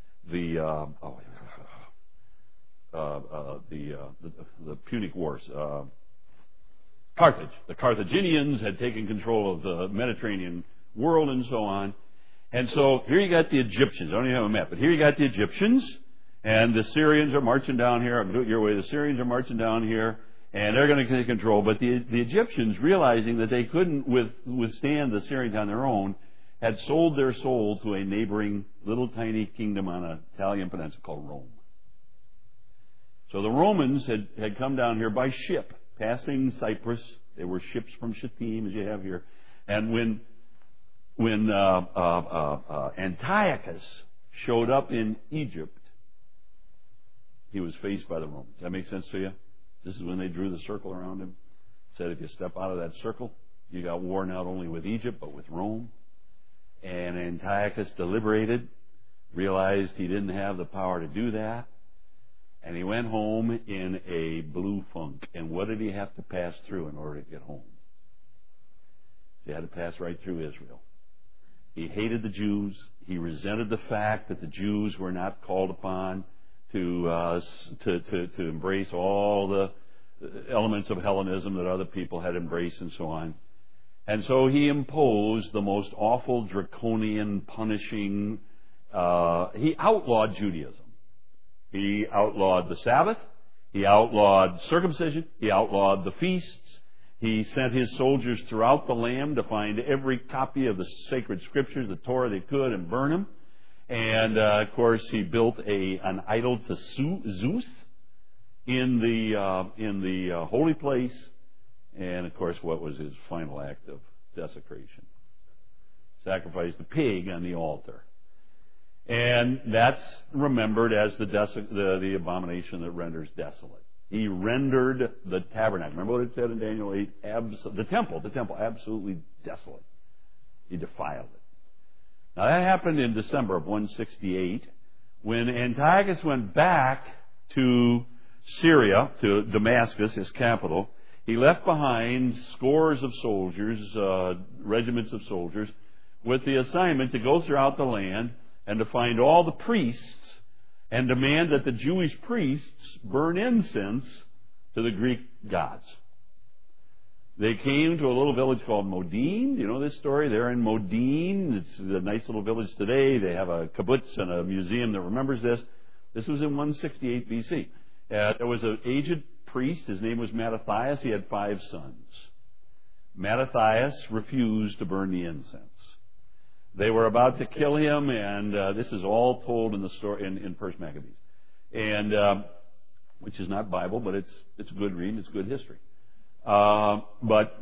Speaker 1: Punic Wars. Carthage. The Carthaginians had taken control of the Mediterranean world and so on. And so here you got the Egyptians. I don't even have a map, but here you got the Egyptians, and the Syrians are marching down here. Do it your way. The Syrians are marching down here, and they're going to take control. But the Egyptians, realizing that they couldn't withstand the Syrians on their own, had sold their soul to a neighboring little tiny kingdom on an Italian peninsula called Rome. So the Romans had come down here by ship, passing Cyprus. They were ships from Shittim, as you have here. And when Antiochus showed up in Egypt, he was faced by the Romans. Does that make sense to you? This is when they drew the circle around him. Said if you step out of that circle, you got war not only with Egypt, but with Rome. And Antiochus deliberated, realized he didn't have the power to do that, and he went home in a blue funk. And what did he have to pass through in order to get home? He had to pass right through Israel. He hated the Jews. He resented the fact that the Jews were not called upon to embrace all the elements of Hellenism that other people had embraced and so on. And so he imposed the most awful, draconian, punishing. He outlawed Judaism. He outlawed the Sabbath. He outlawed circumcision. He outlawed the feasts. He sent his soldiers throughout the land to find every copy of the sacred scriptures, the Torah they could, and burn them. And of course, he built an idol to Zeus in the holy place. And of course, what was his final act of desecration? Sacrificed a pig on the altar. And that's remembered as the abomination that renders desolate. He rendered the tabernacle. Remember what it said in Daniel 8? The temple absolutely desolate. He defiled it. Now that happened in December of 168 when Antiochus went back to Syria, to Damascus, his capital. he left behind scores of soldiers, regiments of soldiers, with the assignment to go throughout the land and to find all the priests and demand that the Jewish priests burn incense to the Greek gods. They came to a little village called Modin. You know this story? They're in Modin. It's a nice little village today. They have a kibbutz and a museum that remembers this. This was in 168 BC. There was an aged priest. His name was Mattathias. He had 5 sons. Mattathias refused to burn the incense. They were about to kill him, and this is all told in the story in First Maccabees, and which is not Bible, but it's good reading. It's good history. But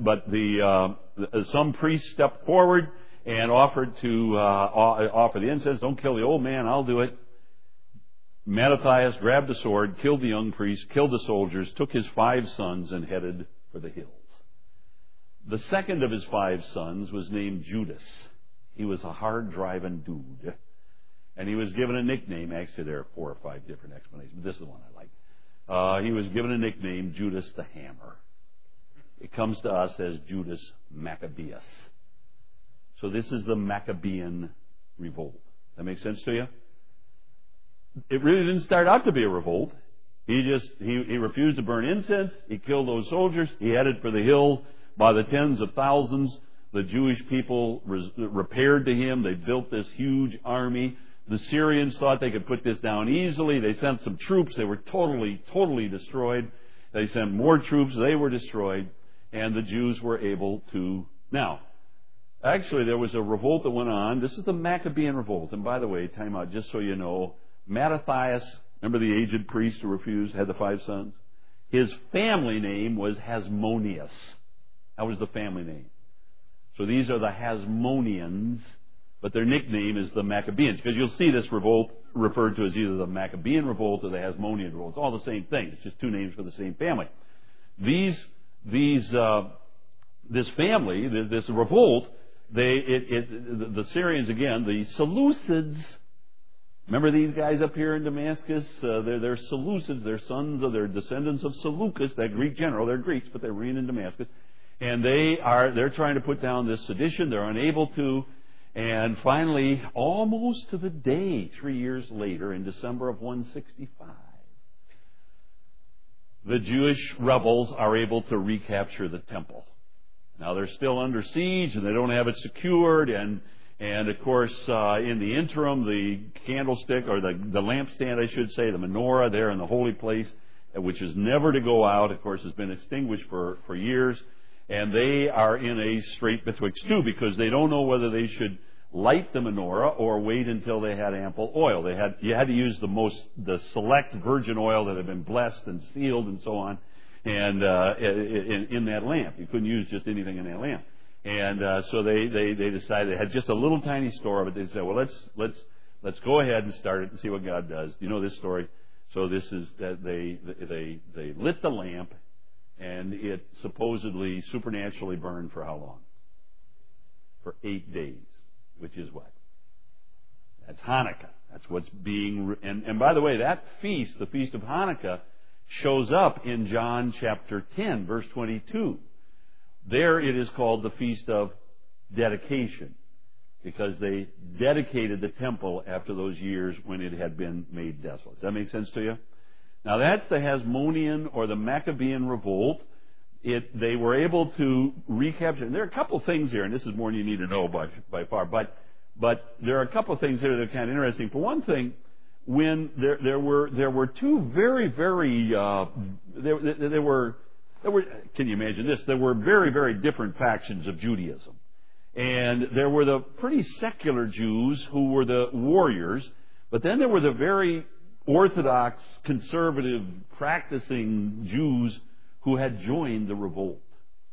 Speaker 1: some priest stepped forward and offered to offer the incense. Don't kill the old man. I'll do it. Mattathias grabbed a sword, killed the young priest, killed the soldiers, took his 5 sons, and headed for the hills. The second of his 5 sons was named Judas. He was a hard-driving dude, and he was given a nickname. Actually, there are 4 or 5 different explanations, but this is the one I like. He was given a nickname, Judas the Hammer. It comes to us as Judas Maccabeus. So this is the Maccabean revolt. That makes sense to you? It really didn't start out to be a revolt. He refused to burn incense. He killed those soldiers. He headed for the hills by the tens of thousands. The Jewish people repaired to him. They built this huge army. The Syrians thought they could put this down easily. They sent some troops. They were totally destroyed. They sent more troops. They were destroyed. And the Jews were able to... Now, actually, there was a revolt that went on. This is the Maccabean revolt. And by the way, time out, just so you know, Mattathias, remember the aged priest who refused, had the 5 sons? His family name was Hasmoneus. That was the family name. So these are the Hasmoneans, but their nickname is the Maccabeans, because you'll see this revolt referred to as either the Maccabean revolt or the Hasmonean revolt. It's all the same thing. It's just 2 names for the same family. This family, this revolt, the Syrians again, the Seleucids. Remember these guys up here in Damascus? They're Seleucids. They're descendants of Seleucus, that Greek general. They're Greeks, but they reigned in Damascus. And they're trying to put down this sedition. They're unable to. And finally, almost to the day, 3 years later, in December of 165, the Jewish rebels are able to recapture the temple. Now they're still under siege and they don't have it secured, and of course in the interim the candlestick, or the lampstand I should say, the menorah there in the holy place, which is never to go out, of course has been extinguished for years, and they are in a strait betwixt two, because they don't know whether they should light the menorah or wait until they had ample oil. You had to use the select virgin oil that had been blessed and sealed and so on, and in that lamp. You couldn't use just anything in that lamp. And so they decided they had just a little tiny store of it. They said, well, let's go ahead and start it and see what God does. You know this story. So this is that they lit the lamp, and it supposedly supernaturally burned for how long? For 8 days. Which is what? That's Hanukkah. That's what's being... And by the way, that feast, the Feast of Hanukkah, shows up in John chapter 10, verse 22. There it is called the Feast of Dedication, because they dedicated the temple after those years when it had been made desolate. Does that make sense to you? Now that's the Hasmonean or the Maccabean revolt. They were able to recapture. And there are a couple things here, and this is more than you need to know by far. But there are a couple of things here that are kind of interesting. For one thing, when there were 2 very there were can you imagine this? There were very, very different factions of Judaism, and there were the pretty secular Jews who were the warriors, but then there were the very Orthodox, conservative, practicing Jews who had joined the revolt.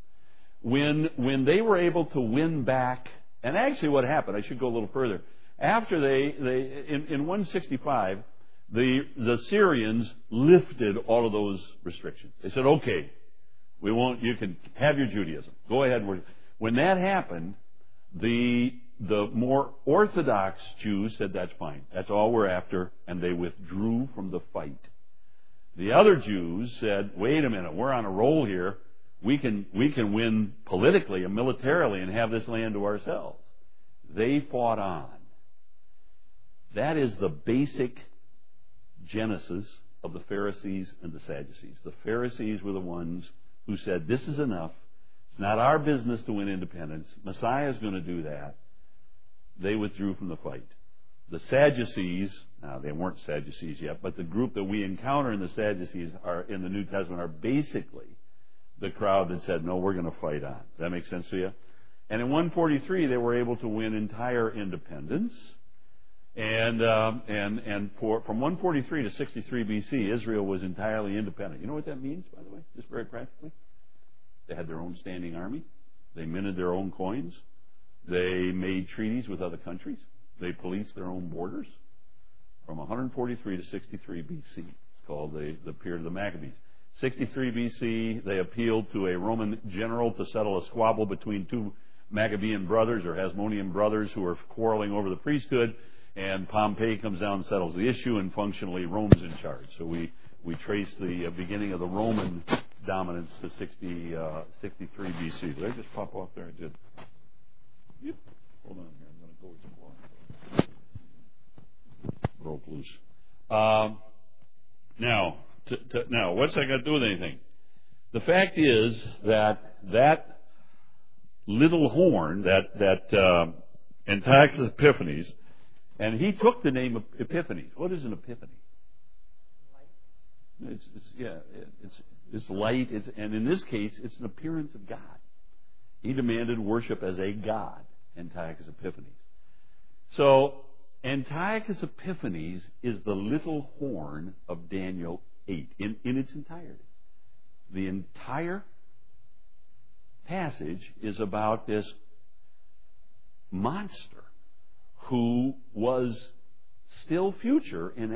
Speaker 1: When they were able to win back, and actually what happened, I should go a little further. After in 165, the Syrians lifted all of those restrictions. They said, okay, you can have your Judaism. Go ahead. When that happened, the more Orthodox Jews said, that's fine. That's all we're after, and they withdrew from the fight. The other Jews said, wait a minute, we're on a roll here. we can win politically and militarily and have this land to ourselves. They fought on. That is the basic genesis of the Pharisees and the Sadducees. The Pharisees were the ones who said, this is enough. It's not our business to win independence. Messiah is going to do that. They withdrew from the fight. The Sadducees, now they weren't Sadducees yet, but the group that we encounter in the Sadducees are in the New Testament are basically the crowd that said, no, we're going to fight on. Does that make sense to you? And in 143, they were able to win entire independence. And from 143 to 63 BC, Israel was entirely independent. You know what that means, by the way, just very practically? They had their own standing army. They minted their own coins. They made treaties with other countries. They policed their own borders. From 143 to 63 BC, it's called the period of the Maccabees. 63 BC, they appealed to a Roman general to settle a squabble between two Maccabean brothers or Hasmonean brothers who were quarreling over the priesthood, and Pompey comes down and settles the issue, and functionally Rome's in charge. So we trace the beginning of the Roman dominance to 63 BC. Did I just pop off there? I did. Yep. Hold on here. I'm going to go with some more. Broke loose. Now, what's that got to do with anything? The fact is that little horn, that Antiochus Epiphanes, and he took the name of Epiphanes. What is an epiphany? Light. It's light. And in this case, it's an appearance of God. He demanded worship as a god, Antiochus Epiphanes. So Antiochus Epiphanes is the little horn of Daniel 8 in its entirety. The entire passage is about this monster who was still future in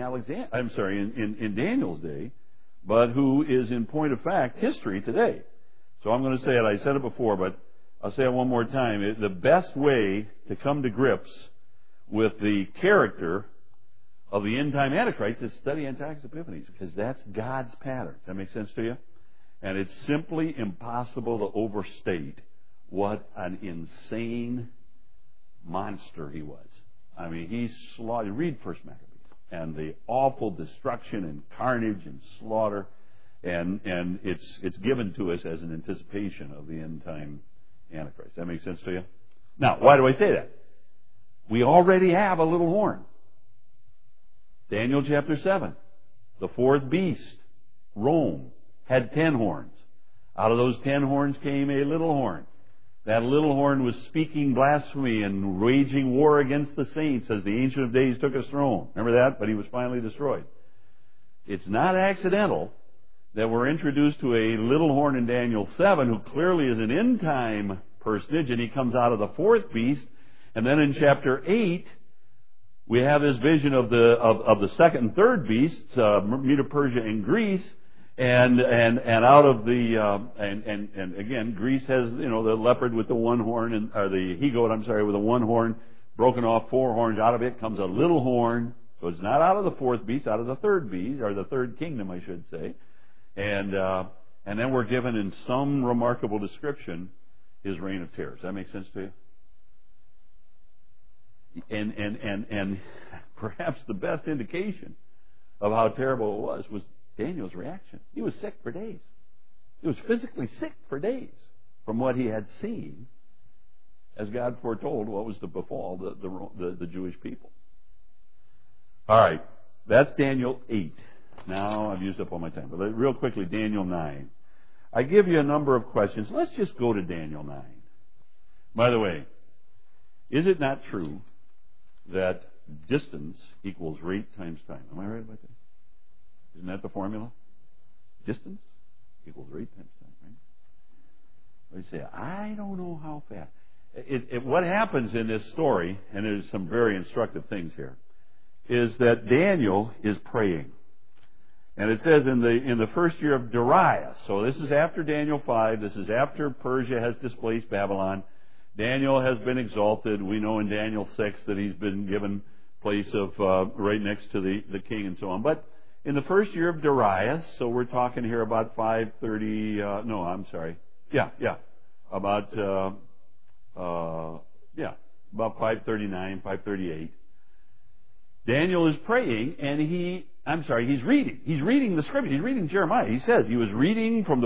Speaker 1: in Daniel's day, but who is in point of fact history today. So I'm going to say it. I said it before, but I'll say it one more time. The best way to come to grips with the character of the end-time Antichrist is study Antiochus Epiphanes, because that's God's pattern. Does that make sense to you? And it's simply impossible to overstate what an insane monster he was. I mean, he slaughtered. Read First Maccabees and the awful destruction and carnage and slaughter, and it's given to us as an anticipation of the end-time Antichrist. That makes sense to you? Now, why do I say that? We already have a little horn. Daniel chapter 7. The fourth beast, Rome, had 10 horns. Out of those 10 horns came a little horn. That little horn was speaking blasphemy and waging war against the saints as the Ancient of Days took his throne. Remember that? But he was finally destroyed. It's not accidental that we're introduced to a little horn in Daniel 7 who clearly is an end-time personage, and he comes out of the fourth beast. And then in chapter 8, we have this vision of the second and third beasts, Medo Persia and Greece, and out of the and again, Greece has the leopard with the one horn, or the he-goat, with the one horn, broken off 4 horns. Out of it comes a little horn, so it's not out of the fourth beast, out of the third beast, or the third kingdom, I should say, and then we're given in some remarkable description his reign of terror. Does that make sense to you? And perhaps the best indication of how terrible it was Daniel's reaction. He was sick for days. He was physically sick for days from what he had seen as God foretold what was to befall the Jewish people. All right, that's Daniel 8. Now I've used up all my time, but real quickly, Daniel 9. I give you a number of questions. Let's just go to Daniel 9. By the way, is it not true that distance equals rate times time? Am I right about that? Isn't that the formula? Distance equals rate times time, right? What do you say? I don't know how fast. What happens in this story, and there's some very instructive things here, is that Daniel is praying. And it says in the first year of Darius, so this is after Daniel 5, this is after Persia has displaced Babylon. Daniel has been exalted. We know in Daniel 6 that he's been given place of right next to the king and so on. But in the first year of Darius, so we're talking here about Yeah. About, about 539, 538. Daniel is praying, and he's reading. He's reading the scripture. He's reading Jeremiah. He says he was reading from the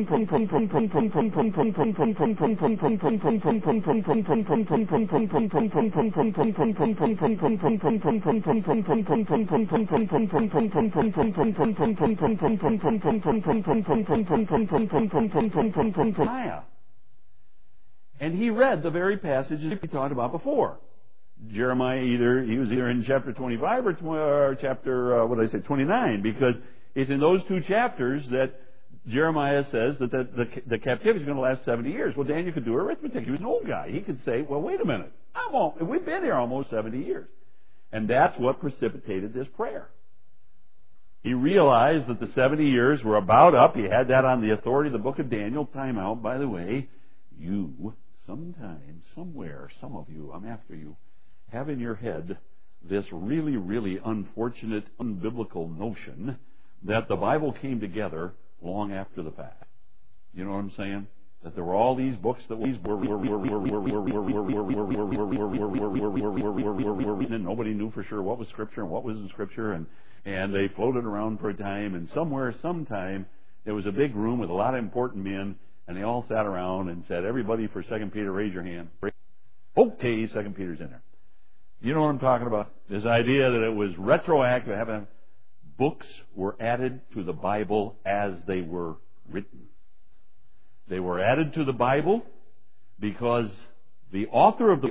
Speaker 1: and he read the very passages we talked about before. Jeremiah he was either in chapter 25 or chapter 29, because it's in those two chapters that Jeremiah says that the captivity is going to last 70 years. Well, Daniel could do arithmetic. He was an old guy. He could say, well, wait a minute. We've been here almost 70 years. And that's what precipitated this prayer. He realized that the 70 years were about up. He had that on the authority of the book of Daniel. Time out, by the way. You, sometime, somewhere, some of you, I'm after you, have in your head this really, really unfortunate, unbiblical notion that the Bible came together long after the fact. You know what I'm saying? That there were all these books that were and nobody knew for sure what was Scripture and what wasn't Scripture, and they floated around for a time, and somewhere, sometime, there was a big room with a lot of important men, and they all sat around and said, everybody for 2 Peter, raise your hand. Okay, 2 Peter's in there. You know what I'm talking about? This idea that it was retroactive. Books were added to the Bible as they were written. They were added to the Bible because the author of the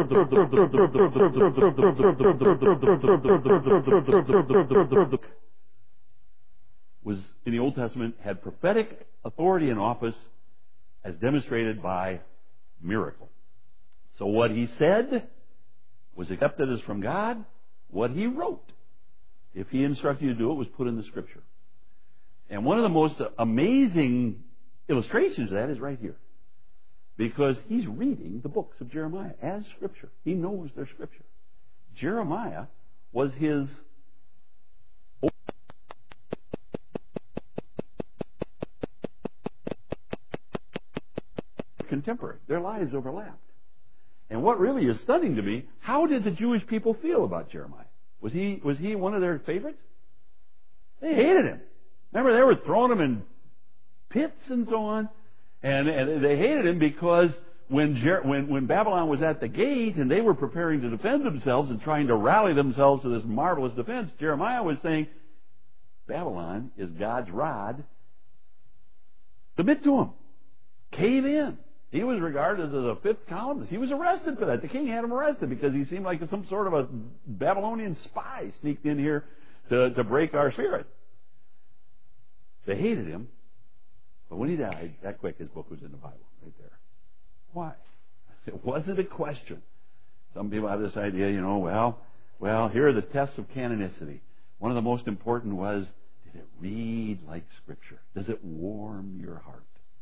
Speaker 1: was in the Old Testament, had prophetic authority and office as demonstrated by miracle. So what he said was accepted as from God. What he wrote, if he instructed you to do it, was put in the Scripture. And one of the most amazing illustrations of that is right here. Because he's reading the books of Jeremiah as Scripture. He knows they're Scripture. Jeremiah was his contemporary. Their lives overlapped. And what really is stunning to me, how did the Jewish people feel about Jeremiah? Was he one of their favorites? They hated him. Remember, they were throwing him in pits and so on. And they hated him because when Babylon was at the gate and they were preparing to defend themselves and trying to rally themselves to this marvelous defense, Jeremiah was saying, Babylon is God's rod. Submit to him. Cave in. He was regarded as a fifth columnist. He was arrested for that. The king had him arrested because he seemed like some sort of a Babylonian spy sneaked in here to break our spirit. They hated him. But when he died, that quick, his book was in the Bible, right there. Why? It wasn't a question. Some people have this idea, well, here are the tests of canonicity. One of the most important was, did it read like Scripture? Does it warm your heart?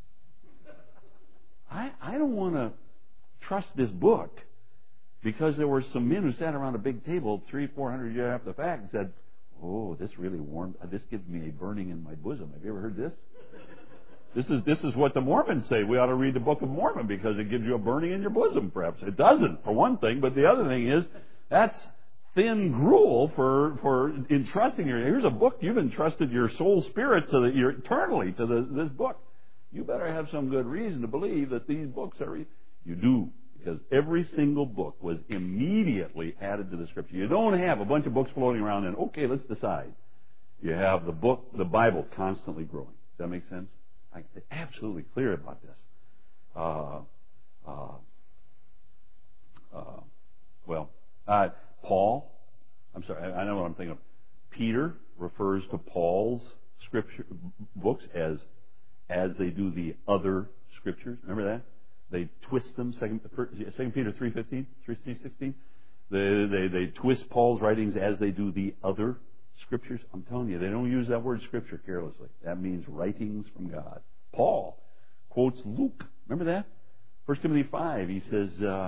Speaker 1: I don't want to trust this book because there were some men who sat around a big table 300-400 years after the fact and said, oh, this really warmed, this gives me a burning in my bosom. Have you ever heard this? This is what the Mormons say. We ought to read the Book of Mormon because it gives you a burning in your bosom, perhaps. It doesn't, for one thing, but the other thing is that's thin gruel for entrusting here's a book you've entrusted your soul spirit eternally to this book. You better have some good reason to believe that these books are... You do, because every single book was immediately added to the Scripture. You don't have a bunch of books floating around and, okay, let's decide. You have the Bible constantly growing. Does that make sense? I'm absolutely clear about this. Paul, I'm sorry, I know what I'm thinking of. Peter refers to Paul's Scripture books as they do the other Scriptures. Remember that? They twist them. 2 Peter 3:15, 3:16. They twist Paul's writings as they do the other Scriptures. I'm telling you, they don't use that word Scripture carelessly. That means writings from God. Paul quotes Luke. Remember that? 1 Timothy 5, he says,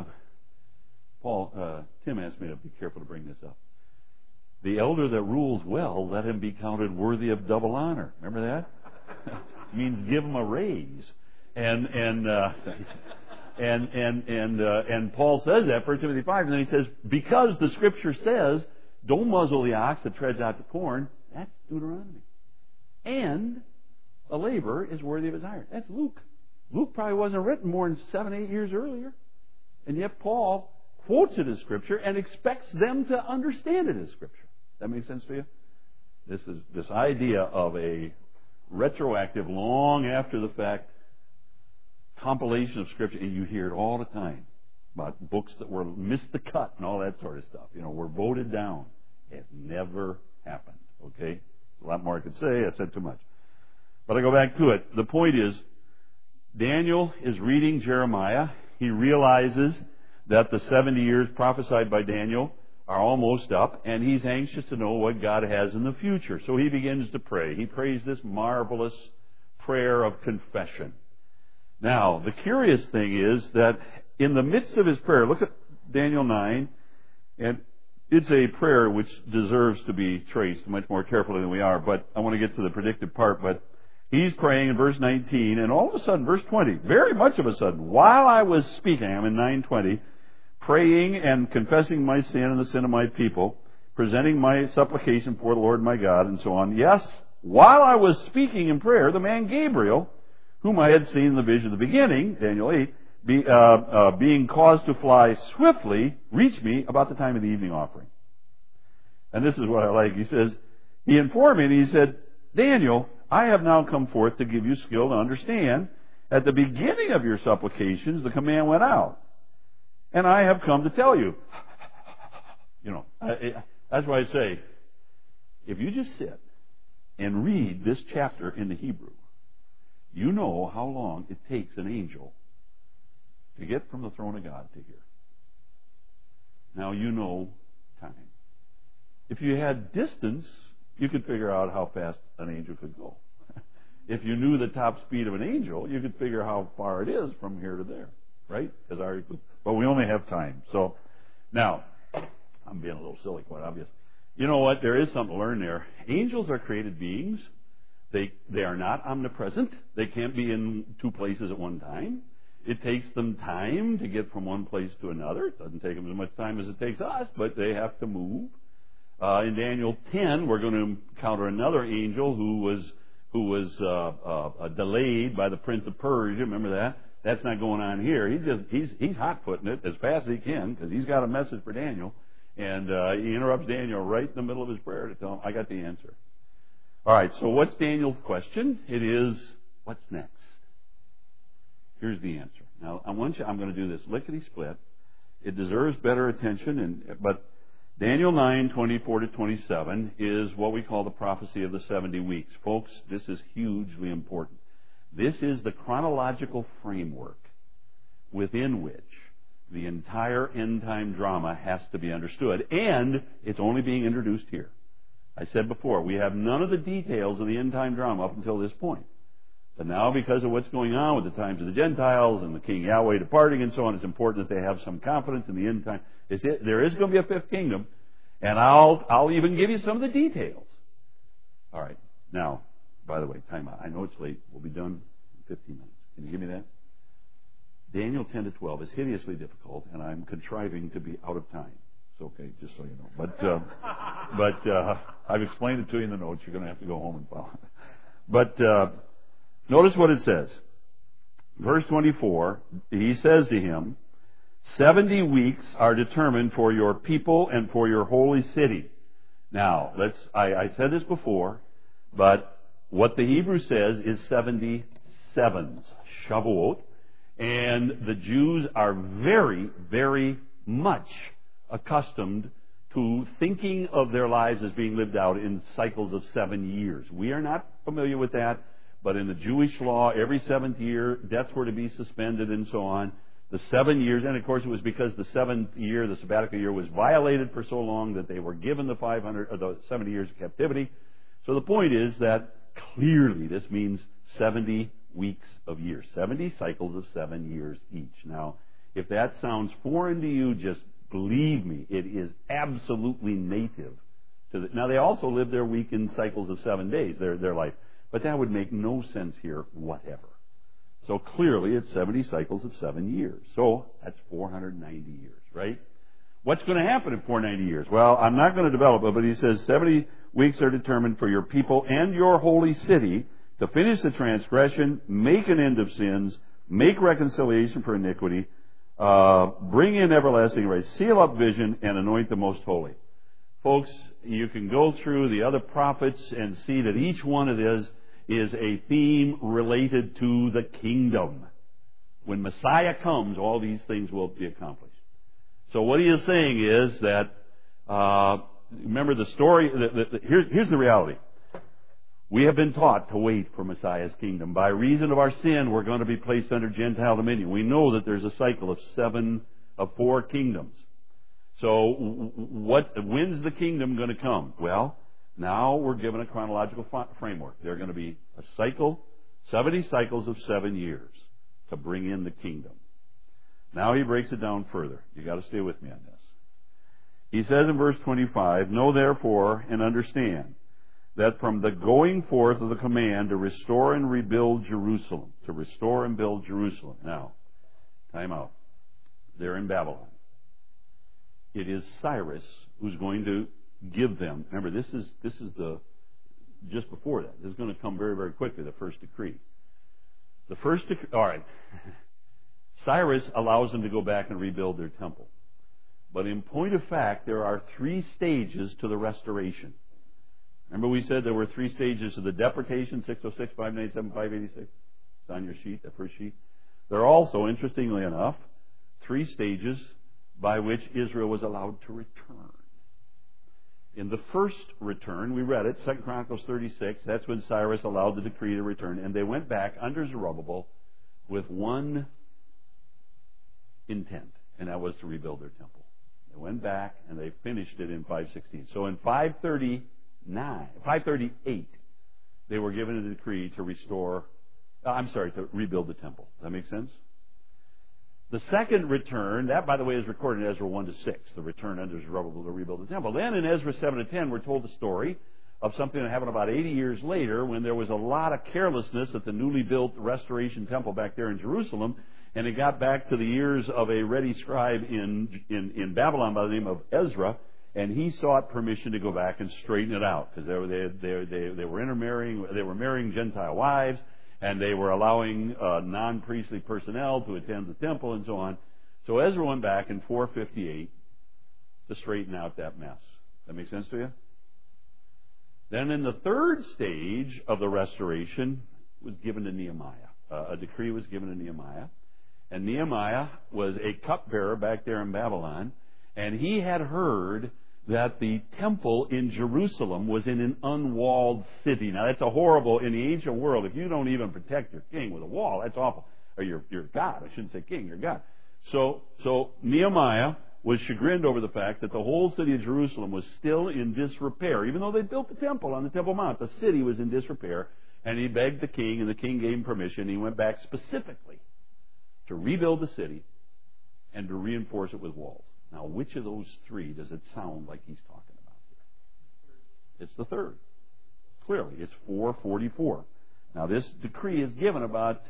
Speaker 1: Tim asked me to be careful to bring this up. The elder that rules well, let him be counted worthy of double honor. Remember that? Means give him a raise. And Paul says that, 1 Timothy 5, and then he says, because the Scripture says, don't muzzle the ox that treads out the corn. That's Deuteronomy. And a laborer is worthy of his hire. That's Luke. Luke probably wasn't written more than 7, 8 years earlier. And yet Paul quotes it as Scripture and expects them to understand it as Scripture. That makes sense to you? This idea of a retroactive, long after the fact compilation of Scripture, and you hear it all the time about books that were missed the cut and all that sort of stuff. Were voted down. It never happened. Okay? A lot more I could say. I said too much. But I go back to it. The point is, Daniel is reading Jeremiah. He realizes that the 70 years prophesied by Daniel are almost up, and he's anxious to know what God has in the future. So he begins to pray. He prays this marvelous prayer of confession. Now, the curious thing is that in the midst of his prayer, look at Daniel 9, and it's a prayer which deserves to be traced much more carefully than we are, but I want to get to the predictive part. But he's praying in verse 19, and all of a sudden, verse 20, very much of a sudden, while I was speaking, I'm in 9:20, praying and confessing my sin and the sin of my people, presenting my supplication before the Lord my God, and so on. Yes, while I was speaking in prayer, the man Gabriel, whom I had seen in the vision of the beginning, Daniel 8, being caused to fly swiftly, reached me about the time of the evening offering. And this is what I like. He says, he informed me, and he said, Daniel, I have now come forth to give you skill to understand. At the beginning of your supplications, the command went out. And I have come to tell you. That's why I say, if you just sit and read this chapter in the Hebrew, you know how long it takes an angel to get from the throne of God to here. Now you know time. If you had distance, you could figure out how fast an angel could go. If you knew the top speed of an angel, you could figure how far it is from here to there, right? But we only have time. So now, I'm being a little silly, quite obvious. You know what? There is something to learn there. Angels are created beings. They are not omnipresent. They can't be in two places at one time. It takes them time to get from one place to another. It doesn't take them as much time as it takes us, but they have to move. In Daniel 10, we're going to encounter another angel who was delayed by the prince of Persia. Remember that? That's not going on here. He's hot-footing it as fast as he can because he's got a message for Daniel, and he interrupts Daniel right in the middle of his prayer to tell him, I got the answer. All right, so what's Daniel's question? It is, what's next? Here's the answer. Now, I'm going to do this lickety-split. It deserves better attention, but Daniel 9:24-27 is what we call the prophecy of the 70 weeks. Folks, this is hugely important. This is the chronological framework within which the entire end-time drama has to be understood, and it's only being introduced here. I said before, we have none of the details of the end-time drama up until this point. But now, because of what's going on with the times of the Gentiles and the King Yahweh departing and so on, it's important that they have some confidence in the end time. There is going to be a fifth kingdom, and I'll even give you some of the details. All right. Now, by the way, time out. I know it's late. We'll be done in 15 minutes. Can you give me that? Daniel 10-12 is hideously difficult, and I'm contriving to be out of time. It's okay, just so you know. But I've explained it to you in the notes. You're going to have to go home and follow it. But notice what it says. Verse 24, he says to him, 70 weeks are determined for your people and for your holy city. Now, I said this before, but what the Hebrew says is 77s, Shavuot, and the Jews are very, very much accustomed to thinking of their lives as being lived out in cycles of 7 years. We are not familiar with that, but in the Jewish law, every 7th year, debts were to be suspended and so on. The 7 years, and of course it was because the 7th year, the sabbatical year, was violated for so long that they were given the 70 years of captivity. So the point is that clearly this means 70 weeks of years, 70 cycles of 7 years each. Now, if that sounds foreign to you, just believe me, it is absolutely native to the. Now, they also live their week in cycles of 7 days, their life, but that would make no sense here whatever. So clearly it's 70 cycles of 7 years. So that's 490 years, right? What's going to happen in 490 years? Well, I'm not going to develop it, but he says 70 weeks are determined for your people and your holy city to finish the transgression, make an end of sins, make reconciliation for iniquity, bring in everlasting race, seal up vision, and anoint the most holy. Folks, you can go through the other prophets and see that each one of these is a theme related to the kingdom. When Messiah comes, all these things will be accomplished. So what he is saying is that, remember the story, here's the reality. We have been taught to wait for Messiah's kingdom. By reason of our sin, we're going to be placed under Gentile dominion. We know that there's a cycle of 4 kingdoms. So when's the kingdom going to come? Well, now we're given a chronological framework. There are going to be a cycle, 70 cycles of 7 years to bring in the kingdom. Now he breaks it down further. You've got to stay with me on this. He says in verse 25, "Know therefore and understand that from the going forth of the command to restore and rebuild Jerusalem," to restore and build Jerusalem. Now, time out. They're in Babylon. It is Cyrus who's going to give them. Remember, this is the just before that. This is going to come very, very quickly. The first decree. The first decree. All right. Cyrus allows them to go back and rebuild their temple. But in point of fact, there are 3 stages to the restoration. Remember we said there were 3 stages to the deportation, 606, 597, 586? It's on your sheet, that first sheet. There are also, interestingly enough, 3 stages by which Israel was allowed to return. In the first return, we read it, 2 Chronicles 36, that's when Cyrus allowed the decree to return, and they went back under Zerubbabel with one intent, and that was to rebuild their temple. They went back and they finished it in 516. So in 538, they were given a decree to to rebuild the temple. Does that make sense? The second return, that by the way is recorded in Ezra 1-6, the return under Zerubbabel to rebuild the temple. Then in Ezra 7-10, we're told the story of something that happened about 80 years later when there was a lot of carelessness at the newly built restoration temple back there in Jerusalem, and it got back to the ears of a ready scribe in Babylon by the name of Ezra, and he sought permission to go back and straighten it out because they were intermarrying, they were marrying Gentile wives, and they were allowing non-priestly personnel to attend the temple and so on. So Ezra went back in 458 to straighten out that mess. That make sense to you? Then in the third stage of the restoration was given to Nehemiah. A decree was given to Nehemiah. And Nehemiah was a cupbearer back there in Babylon. And he had heard that the temple in Jerusalem was in an unwalled city. Now that's a horrible, in the ancient world, if you don't even protect your king with a wall, that's awful. Or your God, I shouldn't say king, your God. So Nehemiah was chagrined over the fact that the whole city of Jerusalem was still in disrepair. Even though they built the temple on the Temple Mount, the city was in disrepair. And he begged the king, and the king gave him permission. He went back specifically to rebuild the city and to reinforce it with walls. Now, which of those 3 does it sound like he's talking about here? It's the third. Clearly, it's 444. Now, this decree is given about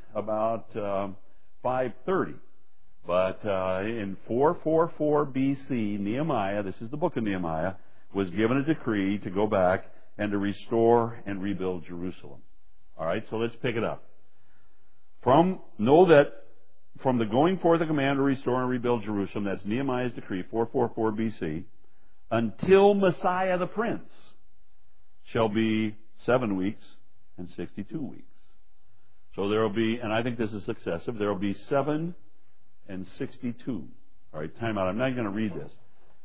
Speaker 1: 530. But in 444 BC, Nehemiah, this is the book of Nehemiah, was given a decree to go back and to restore and rebuild Jerusalem. All right, so let's pick it up. Know that from the going forth of command to restore and rebuild Jerusalem, that's Nehemiah's decree, 444 BC, until Messiah the Prince shall be 7 weeks and 62 weeks. So there will be, and I think this is successive, there will be 7 and 62. All right, time out. I'm not going to read this.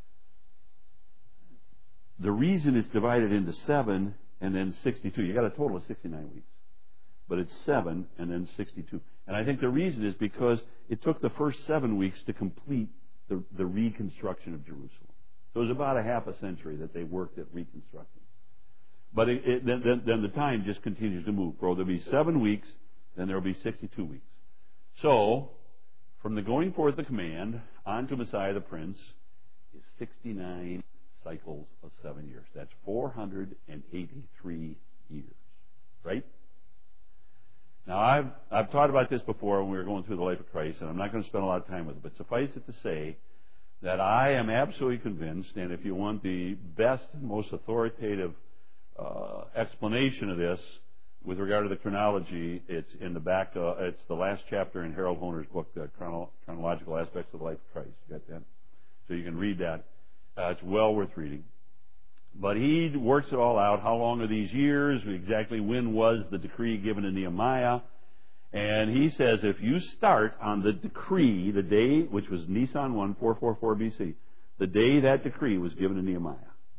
Speaker 1: The reason it's divided into 7 and then 62, you got a total of 69 weeks. But it's 7 and then 62. And I think the reason is because it took the first 7 weeks to complete the reconstruction of Jerusalem. So it was about a half a century that they worked at reconstructing. But then the time just continues to move. There'll be 7 weeks, then there'll be 62 weeks. So, from the going forth the command on to Messiah the Prince is 69 cycles of 7 years. That's 483 years. Right? Now, I've taught about this before when we were going through the life of Christ, and I'm not going to spend a lot of time with it, but suffice it to say that I am absolutely convinced, and if you want the best and most authoritative explanation of this with regard to the chronology, it's in the back, it's the last chapter in Harold Honer's book, Chronological Aspects of the Life of Christ. You got that? So you can read that. It's well worth reading. But he works it all out. How long are these years? Exactly when was the decree given to Nehemiah? And he says if you start on the decree, the day, which was Nisan 1, 444 BC, the day that decree was given to Nehemiah,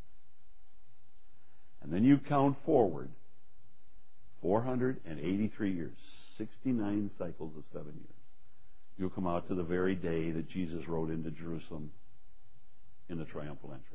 Speaker 1: and then you count forward 483 years, 69 cycles of 7 years, you'll come out to the very day that Jesus rode into Jerusalem in the triumphal entry.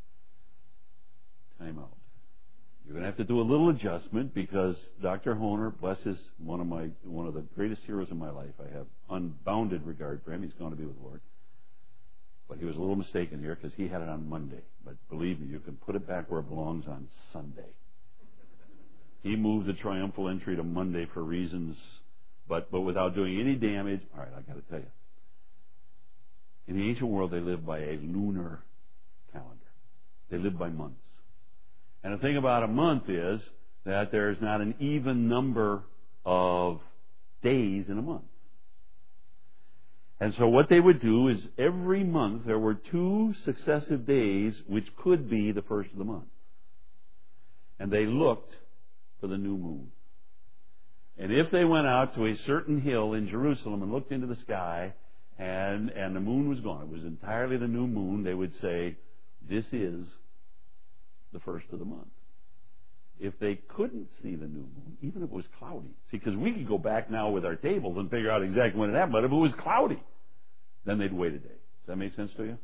Speaker 1: Time out. You're going to have to do a little adjustment because Dr. Honer, bless his, one of the greatest heroes in my life. I have unbounded regard for him. He's going to be with the Lord. But he was a little mistaken here because he had it on Monday. But believe me, you can put it back where it belongs on Sunday. He moved the triumphal entry to Monday for reasons, but without doing any damage. All right, I got to tell you. In the ancient world, they lived by a lunar calendar. They lived by months. And the thing about a month is that there's not an even number of days in a month. And so what they would do is every month there were 2 successive days which could be the first of the month. And they looked for the new moon. And if they went out to a certain hill in Jerusalem and looked into the sky and the moon was gone, it was entirely the new moon, they would say, this is the first of the month. If they couldn't see the new moon, even if it was cloudy, see, because we could go back now with our tables and figure out exactly when it happened, but if it was cloudy, then they'd wait a day. Does that make sense to you?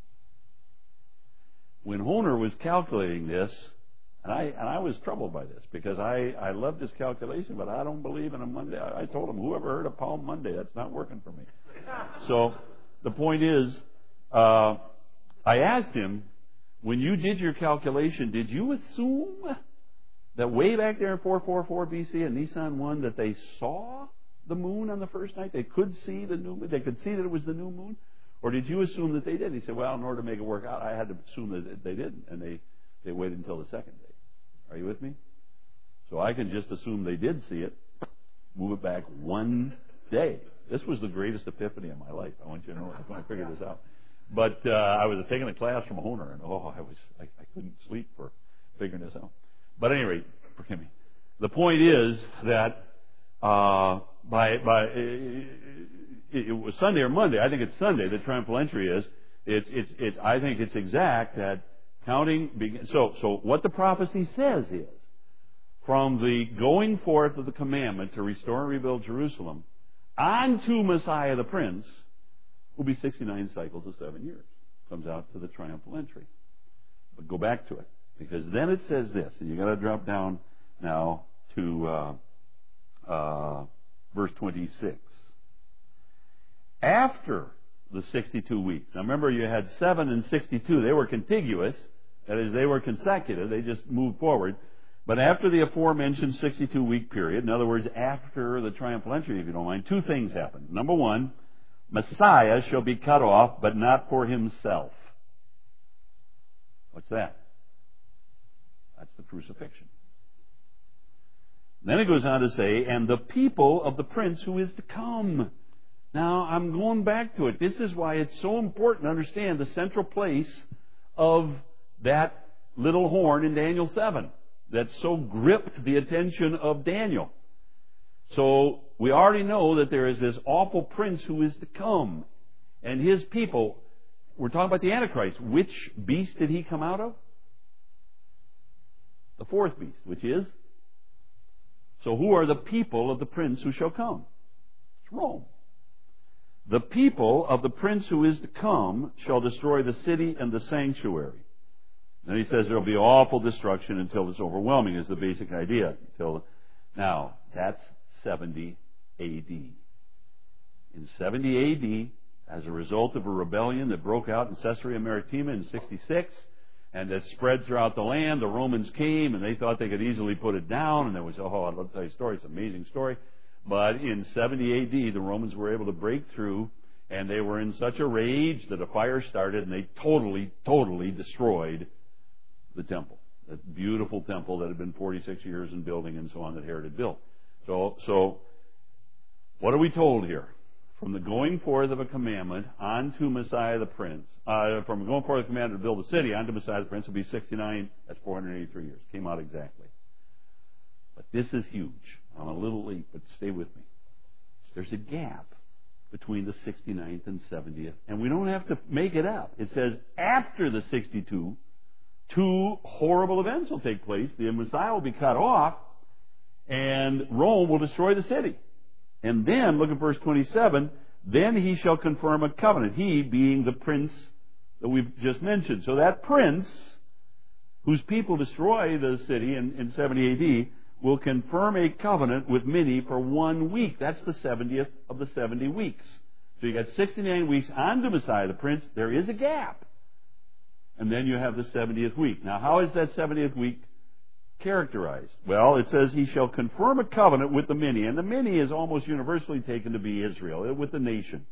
Speaker 1: When Honer was calculating this, and I was troubled by this because I loved his calculation, but I don't believe in a Monday. I told him, whoever heard of Palm Monday, that's not working for me. So the point is, I asked him, when you did your calculation, did you assume that way back there in 444 BC in Nisan 1 that they saw the moon on the first night? They could see the new moon? They could see that it was the new moon? Or did you assume that they did? He said, well, in order to make it work out, I had to assume that they didn't. And they waited until the second day. Are you with me? So I can just assume they did see it, move it back one day. This was the greatest epiphany of my life. I want you to know when I figured this out. But I was taking a class from Honer, and I couldn't sleep for figuring this out. But at any rate, forgive me. The point is that it was Sunday or Monday. I think it's Sunday. The triumphal entry is. I think it's exact that counting. So what the prophecy says is, from the going forth of the commandment to restore and rebuild Jerusalem, onto Messiah the Prince, will be 69 cycles of 7 years. Comes out to the triumphal entry. But go back to it, because then it says this, and you got to drop down now to verse 26. After the 62 weeks. Now remember, you had 7 and 62. They were contiguous. That is, they were consecutive. They just moved forward. But after the aforementioned 62-week period, in other words, after the triumphal entry, if you don't mind, 2 things happened. Number 1, Messiah shall be cut off, but not for himself. What's that? That's the crucifixion. Then it goes on to say, and the people of the prince who is to come. Now, I'm going back to it. This is why it's so important to understand the central place of that little horn in Daniel 7 that so gripped the attention of Daniel. So we already know that there is this awful prince who is to come, and his people. We're talking about the Antichrist. Which beast did he come out of? The 4th beast, which is? So who are the people of the prince who shall come? It's Rome. The people of the prince who is to come shall destroy the city and the sanctuary. Then he says there will be awful destruction until it's overwhelming, is the basic idea. Now, that's 70 A.D. In 70 A.D., as a result of a rebellion that broke out in Caesarea Maritima in 66, and that spread throughout the land, the Romans came, and they thought they could easily put it down, and there was, I'd love to tell you a story, it's an amazing story. But in 70 A.D., the Romans were able to break through, and they were in such a rage that a fire started, and they totally destroyed the temple. That beautiful temple that had been 46 years in building and so on that Herod had built. So what are we told here? From the going forth of a commandment onto Messiah the Prince, from going forth of a commandment to build a city onto Messiah the Prince will be 69, that's 483 years. Came out exactly. But this is huge. I'm a little late, but stay with me. There's a gap between the 69th and 70th, and we don't have to make it up. It says after the 62, two horrible events will take place. The Messiah will be cut off, and Rome will destroy the city. And then, look at verse 27, then he shall confirm a covenant, he being the prince that we've just mentioned. So that prince, whose people destroy the city in 70 A.D., will confirm a covenant with many for 1 week. That's the 70th of the 70 weeks. So you got 69 weeks on to Messiah the Prince. There is a gap. And then you have the 70th week. Now, how is that 70th week characterized? Well, it says he shall confirm a covenant with the many. And the many is almost universally taken to be Israel, with the nation.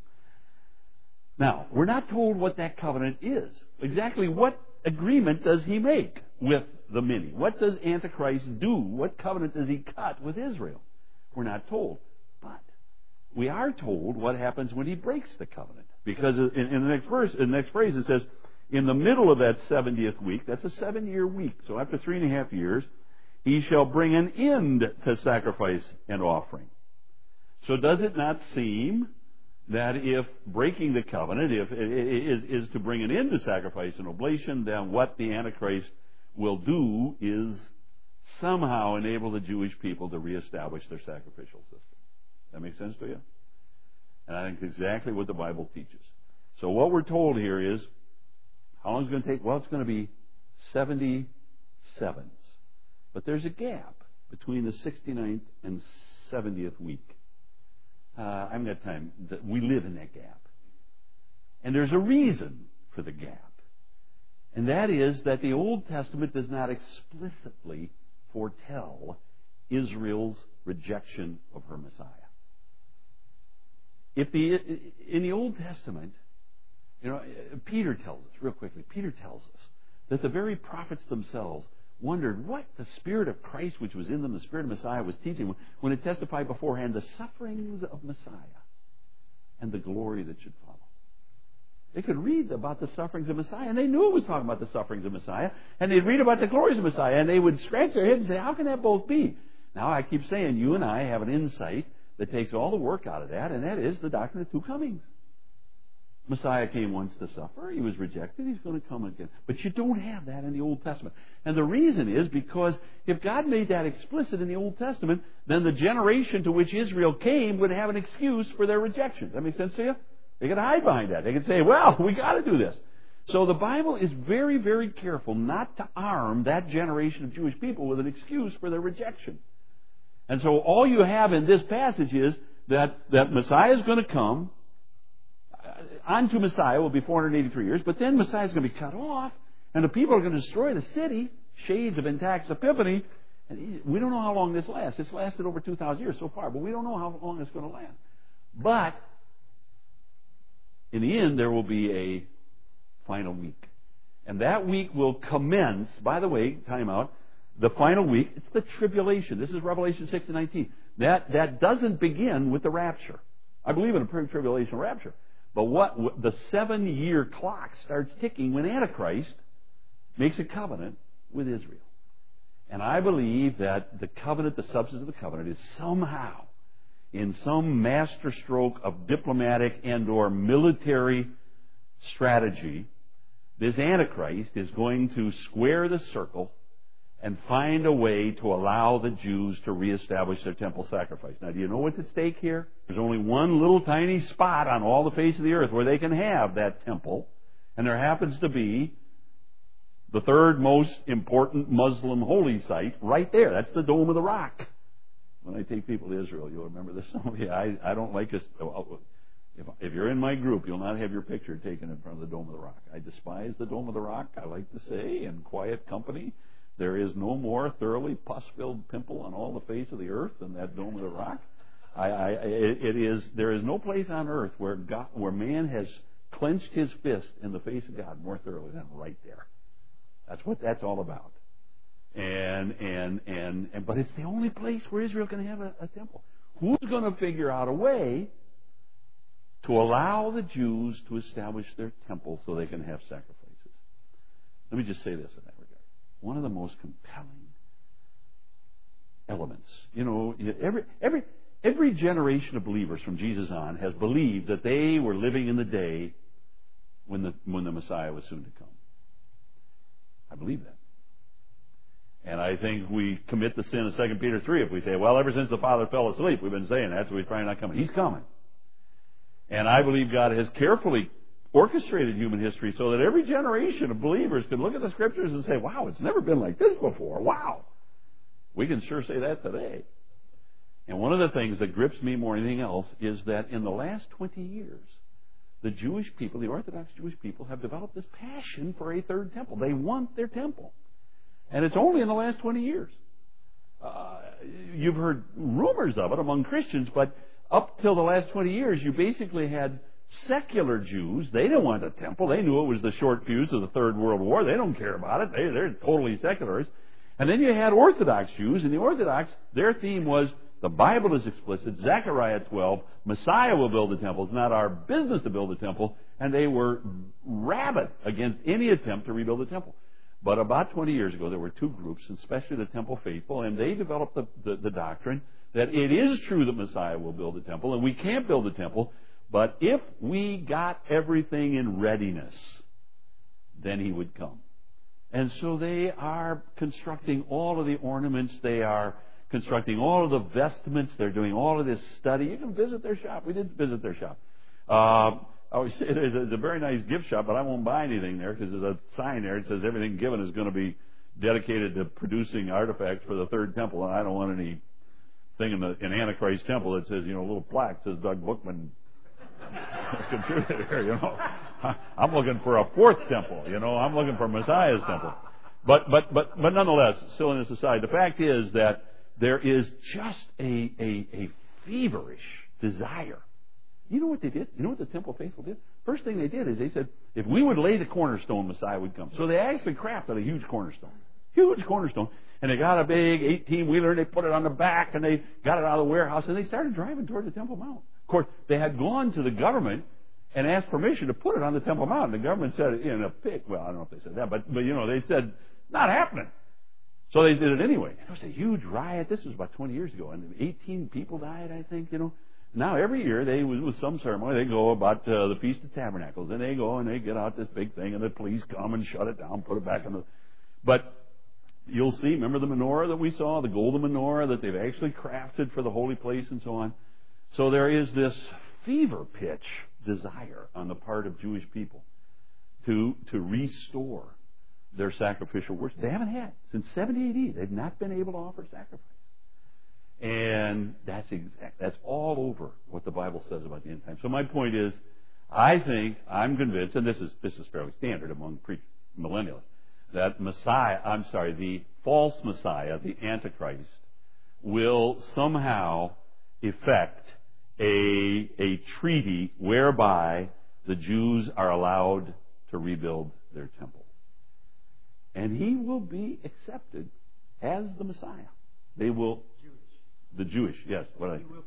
Speaker 1: Now, we're not told what that covenant is. Exactly what agreement does he make with the many? What does Antichrist do? What covenant does he cut with Israel? We're not told. But we are told what happens when he breaks the covenant. Because in the next verse, in the next phrase, it says, in the middle of that 70th week, that's a 7-year week, so after 3.5 years, he shall bring an end to sacrifice and offering. So does it not seem that if breaking the covenant is to bring an end to sacrifice and oblation, then what the Antichrist will do is somehow enable the Jewish people to reestablish their sacrificial system. That makes sense to you? And I think exactly what the Bible teaches. So what we're told here is, how long is it going to take? Well, it's going to be 77s. But there's a gap between the 69th and 70th week. I haven't got time. We live in that gap. And there's a reason for the gap. And that is that the Old Testament does not explicitly foretell Israel's rejection of her Messiah. In the Old Testament, Peter tells us, real quickly, Peter tells us that the very prophets themselves wondered what the Spirit of Christ, which was in them, the Spirit of Messiah, was teaching when it testified beforehand the sufferings of Messiah and the glory that should follow. They could read about the sufferings of Messiah, and they knew it was talking about the sufferings of Messiah, and they'd read about the glories of Messiah, and they would scratch their heads and say, how can that both be? Now, I keep saying, you and I have an insight that takes all the work out of that, and that is the doctrine of two comings. Messiah came once to suffer. He was rejected. He's going to come again. But you don't have that in the Old Testament. And the reason is because if God made that explicit in the Old Testament, then the generation to which Israel came would have an excuse for their rejection. Does that make sense to you? They could hide behind that. They could say, well, we got to do this. So the Bible is very, very careful not to arm that generation of Jewish people with an excuse for their rejection. And so all you have in this passage is that Messiah is going to come. Onto Messiah will be 483 years, but then Messiah is going to be cut off, and the people are going to destroy the city, shades of Antiochus Epiphanes, and we don't know how long this lasts. It's lasted over 2,000 years so far, but we don't know how long it's going to last. But in the end, there will be a final week. And that week will commence, by the way, time out, the final week, it's the tribulation. This is Revelation 6 and 19. That doesn't begin with the rapture. I believe in a pre-tribulation rapture. But the 7-year clock starts ticking when Antichrist makes a covenant with Israel. And I believe that the covenant, the substance of the covenant, is somehow, in some masterstroke of diplomatic and or military strategy, this Antichrist is going to square the circle and find a way to allow the Jews to reestablish their temple sacrifice. Now, do you know what's at stake here? There's only one little tiny spot on all the face of the earth where they can have that temple, and there happens to be the third most important Muslim holy site right there. That's the Dome of the Rock. When I take people to Israel, you'll remember this. I don't like this. If you're in my group, you'll not have your picture taken in front of the Dome of the Rock. I despise the Dome of the Rock, I like to say, in quiet company. There is no more thoroughly pus-filled pimple on all the face of the earth than that Dome of the Rock. There is no place on earth where man has clenched his fist in the face of God more thoroughly than right there. That's what that's all about. But it's the only place where Israel can have a temple. Who's going to figure out a way to allow the Jews to establish their temple so they can have sacrifices? Let me just say this in that regard. One of the most compelling elements. Every generation of believers from Jesus on has believed that they were living in the day when the Messiah was soon to come. I believe that. And I think we commit the sin of 2 Peter 3 if we say, well, ever since the Father fell asleep, we've been saying that, so he's probably not coming. He's coming. And I believe God has carefully orchestrated human history so that every generation of believers can look at the Scriptures and say, wow, it's never been like this before. Wow. We can sure say that today. And one of the things that grips me more than anything else is that in the last 20 years, the Jewish people, the Orthodox Jewish people, have developed this passion for a third temple. They want their temple. And it's only in the last 20 years. You've heard rumors of it among Christians, but up till the last 20 years, you basically had secular Jews. They didn't want a temple. They knew it was the short fuse of the Third World War. They don't care about it. They're totally secularists. And then you had Orthodox Jews, and the Orthodox, their theme was, the Bible is explicit, Zechariah 12, Messiah will build the temple. It's not our business to build the temple. And they were rabid against any attempt to rebuild the temple. But about 20 years ago, there were two groups, especially the Temple Faithful, and they developed the doctrine that it is true that Messiah will build the temple, and we can't build the temple, but if we got everything in readiness, then he would come. And so they are constructing all of the ornaments, they are constructing all of the vestments, they're doing all of this study. You can visit their shop. We did visit their shop. I always say it's a very nice gift shop, but I won't buy anything there because there's a sign there that says everything given is going to be dedicated to producing artifacts for the third temple, and I don't want anything in Antichrist temple that says, a little plaque that says Doug Bookman contributed here, I'm looking for a fourth temple, I'm looking for Messiah's temple. But nonetheless, silliness aside, the fact is that there is just a feverish desire. You know what they did? You know what the Temple Faithful did? First thing they did is they said, if we would lay the cornerstone, Messiah would come. So they actually crafted a huge cornerstone. Huge cornerstone. And they got a big 18-wheeler, and they put it on the back, and they got it out of the warehouse, and they started driving toward the Temple Mount. Of course, they had gone to the government and asked permission to put it on the Temple Mount. The government said, in a pig. Well, I don't know if they said that, but they said, not happening. So they did it anyway. It was a huge riot. This was about 20 years ago, and 18 people died, I think, Now, every year, with some ceremony, they go about the Feast of Tabernacles, and they go and they get out this big thing, and the police come and shut it down, put it back in the... But you'll see, remember the menorah that we saw, the golden menorah that they've actually crafted for the holy place and so on? So there is this fever pitch desire on the part of Jewish people to restore their sacrificial worship. They haven't had. Since 70 AD, they've not been able to offer sacrifice. And that's all over what the Bible says about the end time. So my point is, I'm convinced, and this is fairly standard among millennialists, that the false Messiah, the Antichrist, will somehow effect a treaty whereby the Jews are allowed to rebuild their temple. And he will be accepted as the Messiah. They will... The Jewish, yes. He will be Jewish.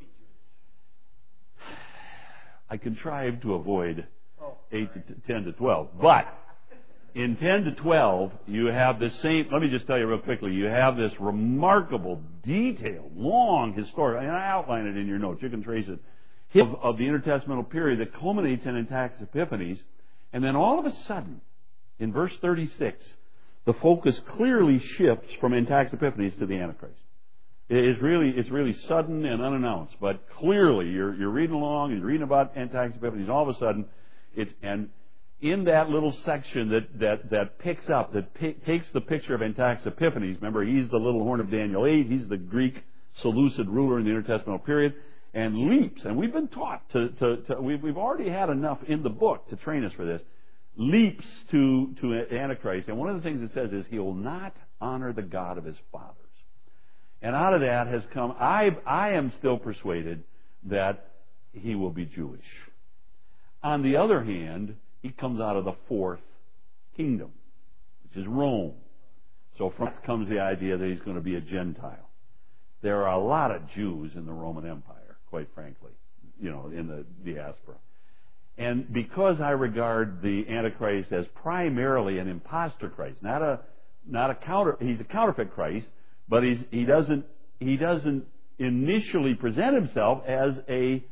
Speaker 1: I contrived to avoid 10 to 12. But in 10 to 12, you have the same, let me just tell you real quickly, you have this remarkable, detailed, long historical, and I outline it in your notes, you can trace it, of the intertestamental period that culminates in Antiochus Epiphanes, and then all of a sudden, in verse 36, the focus clearly shifts from Antiochus Epiphanes to the Antichrist. It's really sudden and unannounced, but clearly you're reading along, you're reading about Antiochus Epiphanes, all of a sudden, and in that little section that picks up, takes the picture of Antiochus Epiphanes, remember he's the little horn of Daniel 8, he's the Greek Seleucid ruler in the intertestamental period, and leaps, and we've been taught we've already had enough in the book to train us for this, leaps to Antichrist, and one of the things it says is he will not honor the God of his fathers. And out of that has come, I am still persuaded that he will be Jewish. On the other hand, he comes out of the fourth kingdom, which is Rome. So from that comes the idea that he's going to be a Gentile. There are a lot of Jews in the Roman Empire, quite frankly, in the diaspora. And because I regard the Antichrist as primarily an imposter Christ, he's a counterfeit Christ, but he doesn't initially present himself as an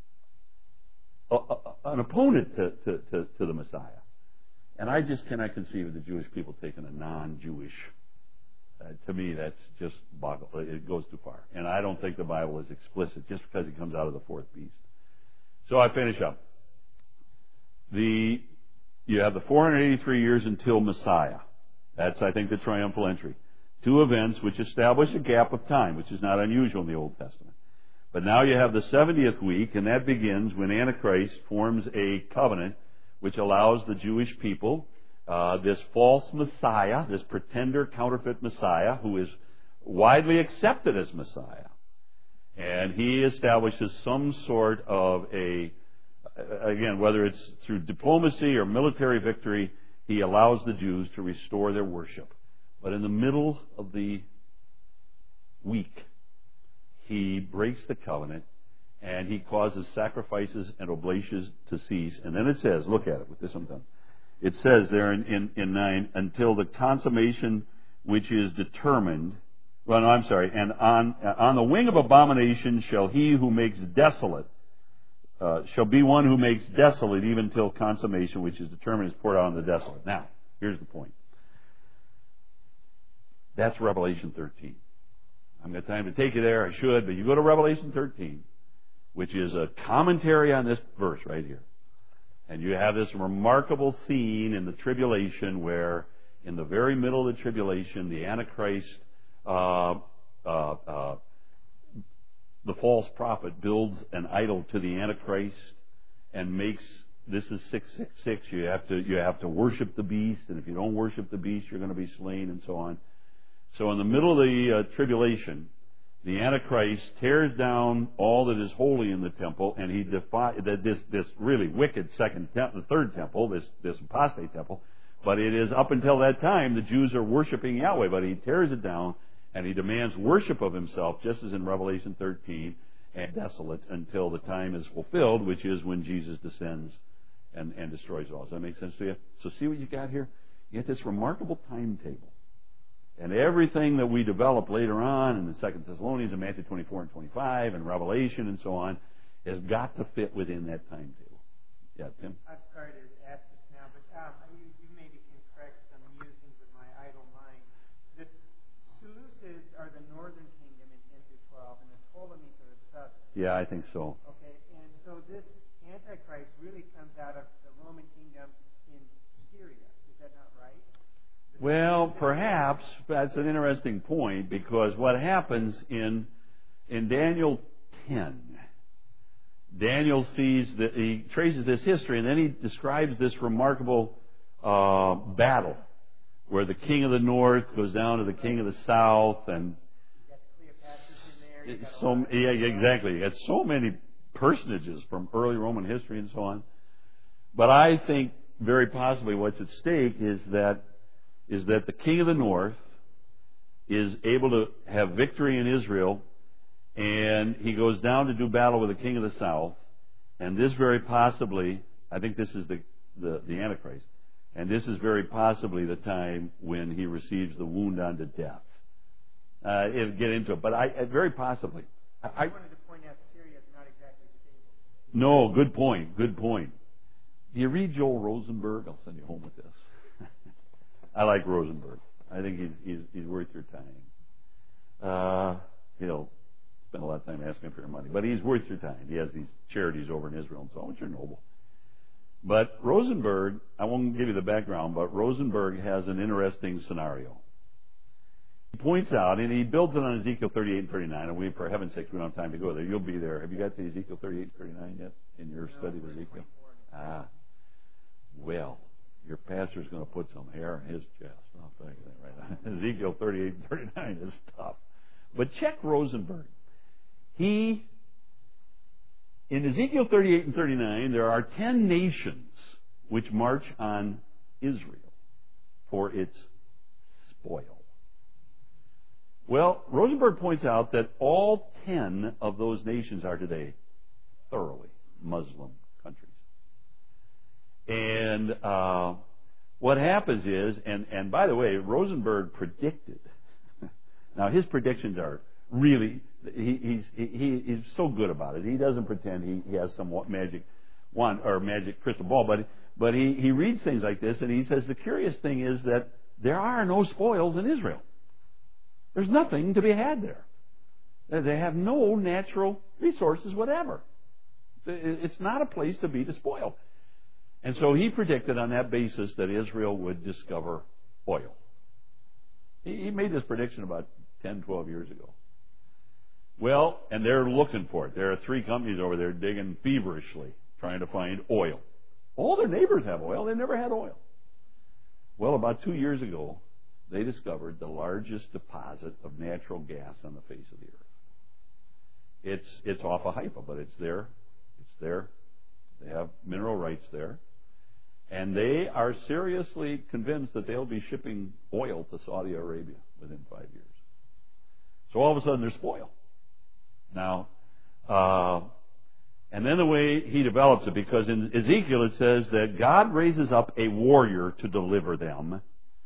Speaker 1: opponent to the Messiah. And I just cannot conceive of the Jewish people taking a non-Jewish. To me, that's just it goes too far. And I don't think the Bible is explicit just because he comes out of the fourth beast. So I finish up. You have the 483 years until Messiah. That's, I think, the triumphal entry. Two events which establish a gap of time, which is not unusual in the Old Testament. But now you have the 70th week, and that begins when Antichrist forms a covenant which allows the Jewish people, this false Messiah, this pretender counterfeit Messiah, who is widely accepted as Messiah. And he establishes some sort of again, whether it's through diplomacy or military victory, he allows the Jews to restore their worship. But in the middle of the week, he breaks the covenant and he causes sacrifices and oblations to cease. And then it says, look at it, with this I'm done. It says there in 9, until the consummation which is determined. Well, no, I'm sorry. And on the wing of abomination shall he who makes desolate, shall be one who makes desolate even till consummation which is determined is poured out on the desolate. Now, here's the point. That's Revelation 13. I haven't got time to take you there. I should, but you go to Revelation 13, which is a commentary on this verse right here. And you have this remarkable scene in the tribulation where, in the very middle of the tribulation, the Antichrist, the false prophet, builds an idol to the Antichrist and makes, this is 666, you have to worship the beast, and if you don't worship the beast, you're going to be slain, and so on. So in the middle of the tribulation, the Antichrist tears down all that is holy in the temple, and he defies this really wicked third temple, this apostate temple. But it is up until that time the Jews are worshiping Yahweh, but he tears it down and he demands worship of himself, just as in Revelation 13, and desolate until the time is fulfilled, which is when Jesus descends and destroys all. Does that make sense to you? So see what you got here? You get this remarkable timetable. And everything that we develop later on in the 2 Thessalonians and Matthew 24 and 25 and Revelation and so on has got to fit within that timetable. Yeah, Tim?
Speaker 3: I'm sorry to ask this now, but you maybe can correct some musings of my idle mind. The Seleucids are the northern kingdom in 10 through 12, and the Ptolemies are the southern.
Speaker 1: Yeah, I think so.
Speaker 3: Okay, and so this Antichrist really comes out of the Roman kingdom in Syria. Is that not right?
Speaker 1: Well, perhaps that's an interesting point, because what happens in Daniel 10, Daniel sees that he traces this history, and then he describes this remarkable battle where the king of the north goes down to the king of the south, and exactly. You got so many personages from early Roman history and so on. But I think very possibly what's at stake is that the king of the north is able to have victory in Israel, and he goes down to do battle with the king of the south, and this very possibly, I think this is the Antichrist, and this is very possibly the time when he receives the wound unto death. It'll get into it, but very possibly.
Speaker 3: I wanted to point out Syria is not exactly stable.
Speaker 1: No, good point. Do you read Joel Rosenberg? I'll send you home with this. I like Rosenberg. I think he's worth your time. He'll spend a lot of time asking for your money, but he's worth your time. He has these charities over in Israel and so on, which are noble. But Rosenberg, I won't give you the background, but Rosenberg has an interesting scenario. He points out, and he builds it on Ezekiel 38 and 39, and for heaven's sake, we don't have time to go there. You'll be there. Have you got to Ezekiel 38 and 39 yet in your study of Ezekiel? Well, your pastor's going to put some hair in his chest. I'll tell you that right now. Ezekiel 38 and 39 is tough. But check Rosenberg. He In Ezekiel 38 and 39, there are 10 nations which march on Israel for its spoil. Well, Rosenberg points out that all 10 of those nations are today thoroughly Muslim countries. And what happens is, and by the way, Rosenberg predicted. Now his predictions are really, he's so good about it. He doesn't pretend he has some magic wand or magic crystal ball, but he reads things like this and he says the curious thing is that there are no spoils in Israel. There's nothing to be had there. They have no natural resources, whatever. It's not a place to be despoiled. And so he predicted on that basis that Israel would discover oil. He made this prediction about 10, 12 years ago. Well, and they're looking for it. There are 3 companies over there digging feverishly, trying to find oil. All their neighbors have oil. They never had oil. Well, about 2 years ago, they discovered the largest deposit of natural gas on the face of the earth. It's off of Haifa, but it's there. It's there. They have mineral rights there. And they are seriously convinced that they'll be shipping oil to Saudi Arabia within 5 years. So all of a sudden they're spoiled. Now, and then the way he develops it, because in Ezekiel it says that God raises up a warrior to deliver them.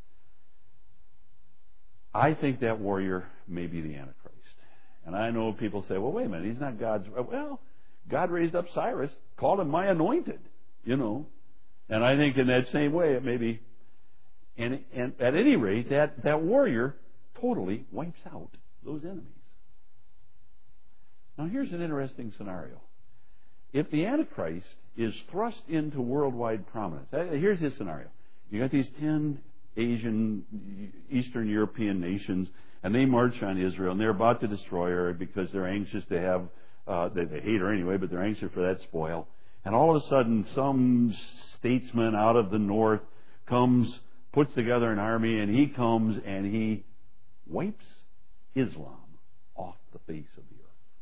Speaker 1: I think that warrior may be the Antichrist. And I know people say, well, wait a minute, he's not God's... Well, God raised up Cyrus, called him my anointed, And I think in that same way it may be... And at any rate, that warrior totally wipes out those enemies. Now here's an interesting scenario. If the Antichrist is thrust into worldwide prominence, here's his scenario. You got these 10 Asian, Eastern European nations, and they march on Israel, and they're about to destroy her because they're anxious to have, they hate her anyway, but they're anxious for that spoil. And all of a sudden, some statesman out of the north comes, puts together an army, and he comes and he wipes Islam off the face of the earth.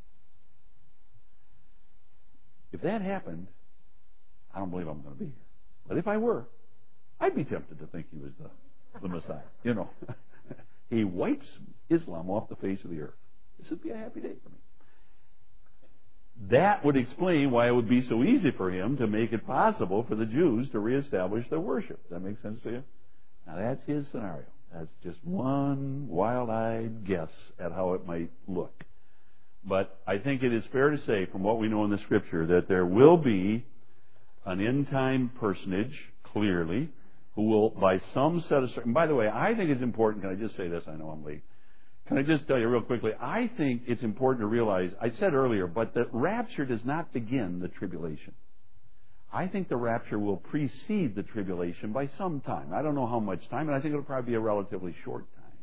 Speaker 1: If that happened, I don't believe I'm going to be here. But if I were, I'd be tempted to think he was the Messiah. He wipes Islam off the face of the earth. This would be a happy day for me. That would explain why it would be so easy for him to make it possible for the Jews to reestablish their worship. Does that make sense to you? Now that's his scenario. That's just one wild-eyed guess at how it might look. But I think it is fair to say, from what we know in the Scripture, that there will be an end-time personage, clearly, who will, by some set of... And by the way, I think it's important... Can I just say this? I know I'm late. Can I just tell you real quickly? I think it's important to realize, I said earlier, but that rapture does not begin the tribulation. I think the rapture will precede the tribulation by some time. I don't know how much time, and I think it'll probably be a relatively short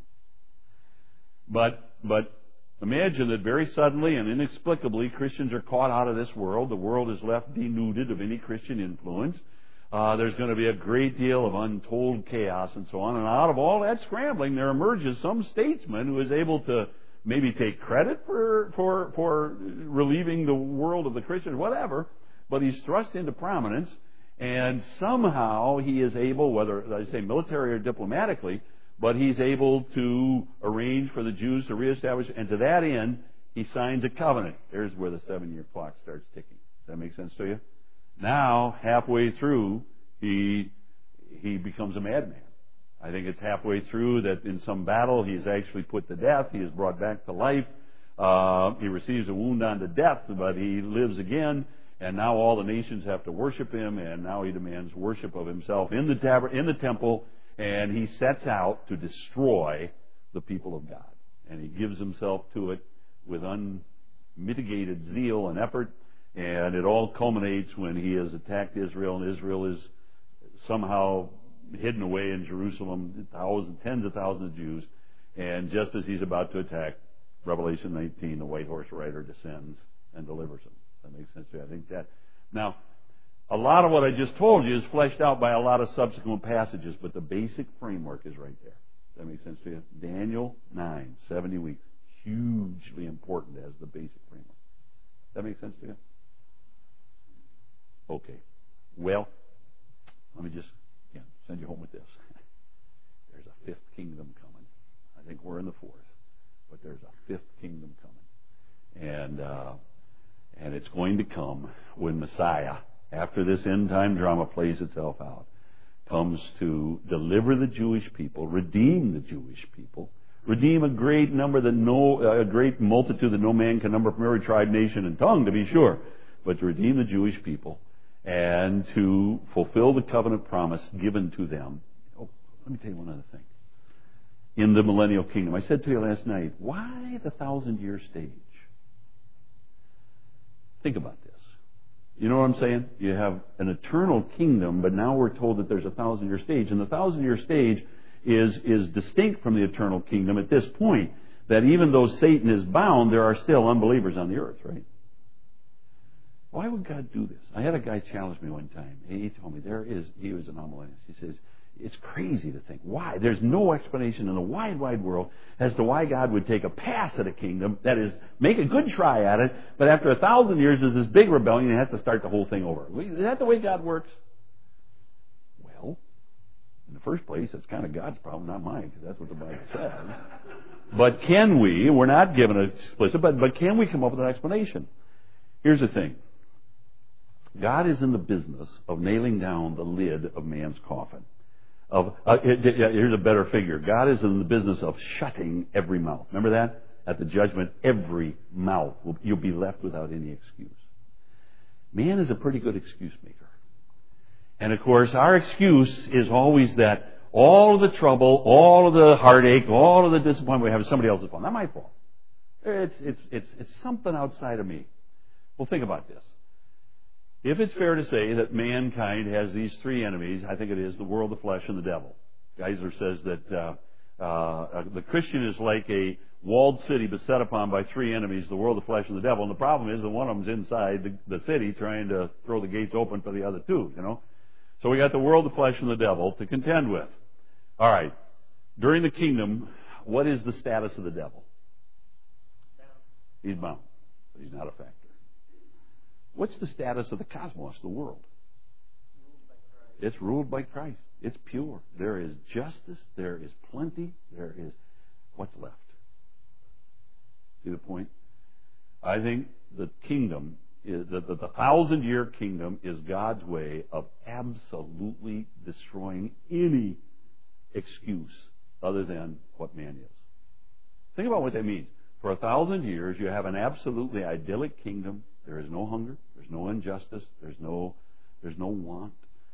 Speaker 1: time. But imagine that very suddenly and inexplicably Christians are caught out of this world. The world is left denuded of any Christian influence. There's going to be a great deal of untold chaos and so on. And out of all that scrambling, there emerges some statesman who is able to maybe take credit for relieving the world of the Christians, whatever. But he's thrust into prominence, and somehow he is able, whether I say military or diplomatically, but he's able to arrange for the Jews to reestablish, and to that end, he signs a covenant. There's where the 7-year clock starts ticking. Does that make sense to you? Now, halfway through, he becomes a madman. I think it's halfway through that in some battle he's actually put to death. He is brought back to life. He receives a wound unto death, but he lives again. And now all the nations have to worship him, and now he demands worship of himself in the temple, and he sets out to destroy the people of God. And he gives himself to it with unmitigated zeal and effort. And it all culminates when he has attacked Israel, and Israel is somehow hidden away in Jerusalem, tens of thousands of Jews. And just as he's about to attack, Revelation 19, the white horse rider descends and delivers him. That makes sense to you? I think that. Now, a lot of what I just told you is fleshed out by a lot of subsequent passages, but the basic framework is right there. Does that make sense to you? Daniel 9, 70 weeks, hugely important as the basic framework. That makes sense to you? Okay. Well, let me just send you home with this. There's a fifth kingdom coming. I think we're in the fourth, but there's a fifth kingdom coming. And it's going to come when Messiah, after this end time drama plays itself out, comes to deliver the Jewish people, redeem the Jewish people, redeem a great multitude that no man can number from every tribe, nation, and tongue, to be sure, but to redeem the Jewish people and to fulfill the covenant promise given to them. Oh, let me tell you one other thing. In the millennial kingdom, I said to you last night, why the 1,000-year stage? Think about this. You know what I'm saying? You have an eternal kingdom, but now we're told that there's a 1,000-year stage. And the 1,000-year stage is distinct from the eternal kingdom at this point, that even though Satan is bound, there are still unbelievers on the earth, right? Why would God do this? I had a guy challenge me one time. He told me he was an amillennialist. He says, it's crazy to think. Why? There's no explanation in the wide, wide world as to why God would take a pass at a kingdom, that is, make a good try at it, but after 1,000 years there's this big rebellion and you have to start the whole thing over. Is that the way God works? Well, in the first place, it's kind of God's problem, not mine, because that's what the Bible says. But can we, we're not given an explicit, but can we come up with an explanation? Here's the thing. God is in the business of nailing down the lid of man's coffin. Here's a better figure. God is in the business of shutting every mouth. Remember that? At the judgment, every mouth, you'll be left without any excuse. Man is a pretty good excuse maker. And of course, our excuse is always that all of the trouble, all of the heartache, all of the disappointment we have is somebody else's fault. Not my fault. It's something outside of me. Well, think about this. If it's fair to say that mankind has these three enemies, I think it is the world, the flesh, and the devil. Geisler says that the Christian is like a walled city beset upon by three enemies, the world, the flesh, and the devil. And the problem is that one of them's inside the city trying to throw the gates open for the other two, So we got the world, the flesh, and the devil to contend with. All right. During the kingdom, what is the status of the devil? He's bound, but he's not a factor. What's the status of the cosmos, the world? It's ruled by Christ. It's pure. There is justice. There is plenty. There is what's left. See the point? I think the kingdom, the 1,000-year kingdom is God's way of absolutely destroying any excuse other than what man is. Think about what that means. For 1,000 years, you have an absolutely idyllic kingdom. There is no hunger. There's no injustice. There's no want.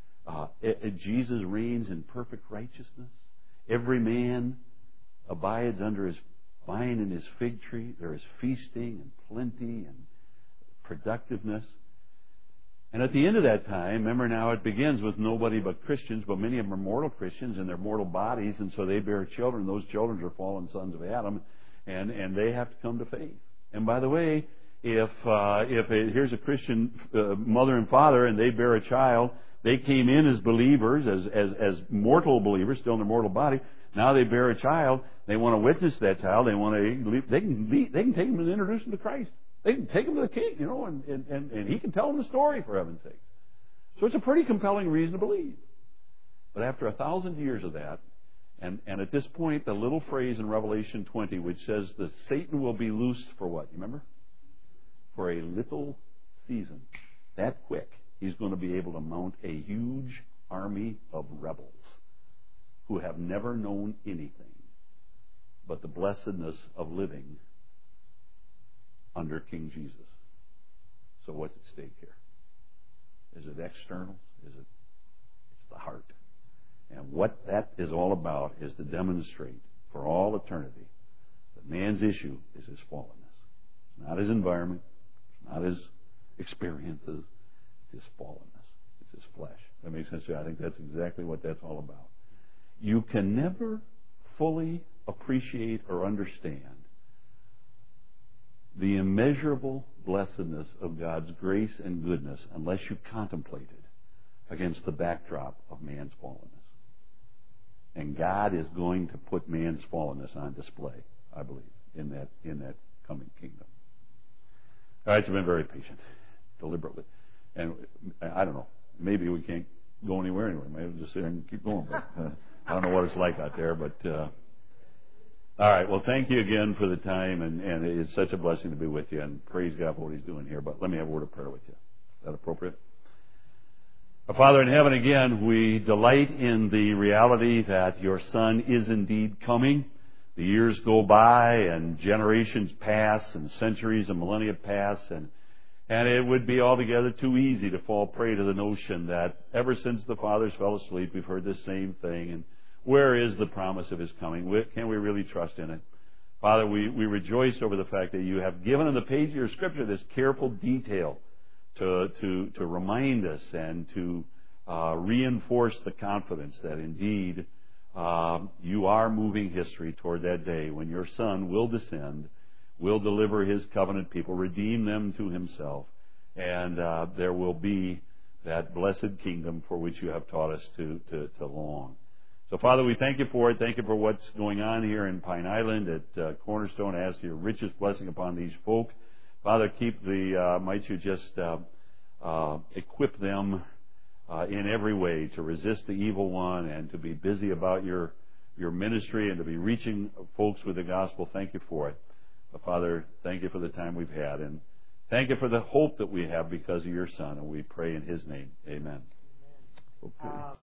Speaker 1: Jesus reigns in perfect righteousness. Every man abides under his vine and his fig tree. There is feasting and plenty and productiveness. And at the end of that time, remember now it begins with nobody but Christians, but many of them are mortal Christians in their mortal bodies, and so they bear children. Those children are fallen sons of Adam, and they have to come to faith. And by the way, if here's a Christian mother and father and they bear a child, they came in as believers, as mortal believers, still in their mortal body. Now they bear a child. They want to witness that child. They can take him and introduce him to Christ. They can take him to the King, and he can tell them the story, for heaven's sake. So it's a pretty compelling reason to believe. But after 1,000 years of that, and at this point, the little phrase in Revelation 20 which says that Satan will be loosed for what? You remember? For a little season. That quick, he's going to be able to mount a huge army of rebels who have never known anything but the blessedness of living under King Jesus. So what's at stake here? Is it external? It's the heart. And what that is all about is to demonstrate for all eternity that man's issue is his fallenness. It's not his environment. It's not his experiences. It's his fallenness. It's his flesh. That makes sense to you? I think that's exactly what that's all about. You can never fully appreciate or understand the immeasurable blessedness of God's grace and goodness unless you contemplate it against the backdrop of man's fallenness. And God is going to put man's fallenness on display, I believe, in that coming kingdom. All right, so I've been very patient, deliberately. And I don't know. Maybe we can't go anywhere anyway. Maybe we'll just sit here and keep going. But I don't know what it's like out there. But all right. Well, thank you again for the time, and it's such a blessing to be with you. And praise God for what He's doing here. But let me have a word of prayer with you. Is that appropriate? Our Father in heaven, again, we delight in the reality that your Son is indeed coming. The years go by, and generations pass, and centuries and millennia pass, and it would be altogether too easy to fall prey to the notion that ever since the fathers fell asleep, we've heard the same thing, and where is the promise of His coming? Can we really trust in it? Father, we rejoice over the fact that you have given on the page of your Scripture this careful detail to remind us and to reinforce the confidence that indeed you are moving history toward that day when your Son will descend, will deliver His covenant people, redeem them to Himself, and there will be that blessed kingdom for which you have taught us to long. So, Father, we thank you for it. Thank you for what's going on here in Pine Island at Cornerstone. I ask your richest blessing upon these folk. Father, might you just equip them in every way to resist the evil one and to be busy about your ministry and to be reaching folks with the gospel. Thank you for it. Father, thank you for the time we've had, and thank you for the hope that we have because of your Son, and we pray in His name. Amen. Okay.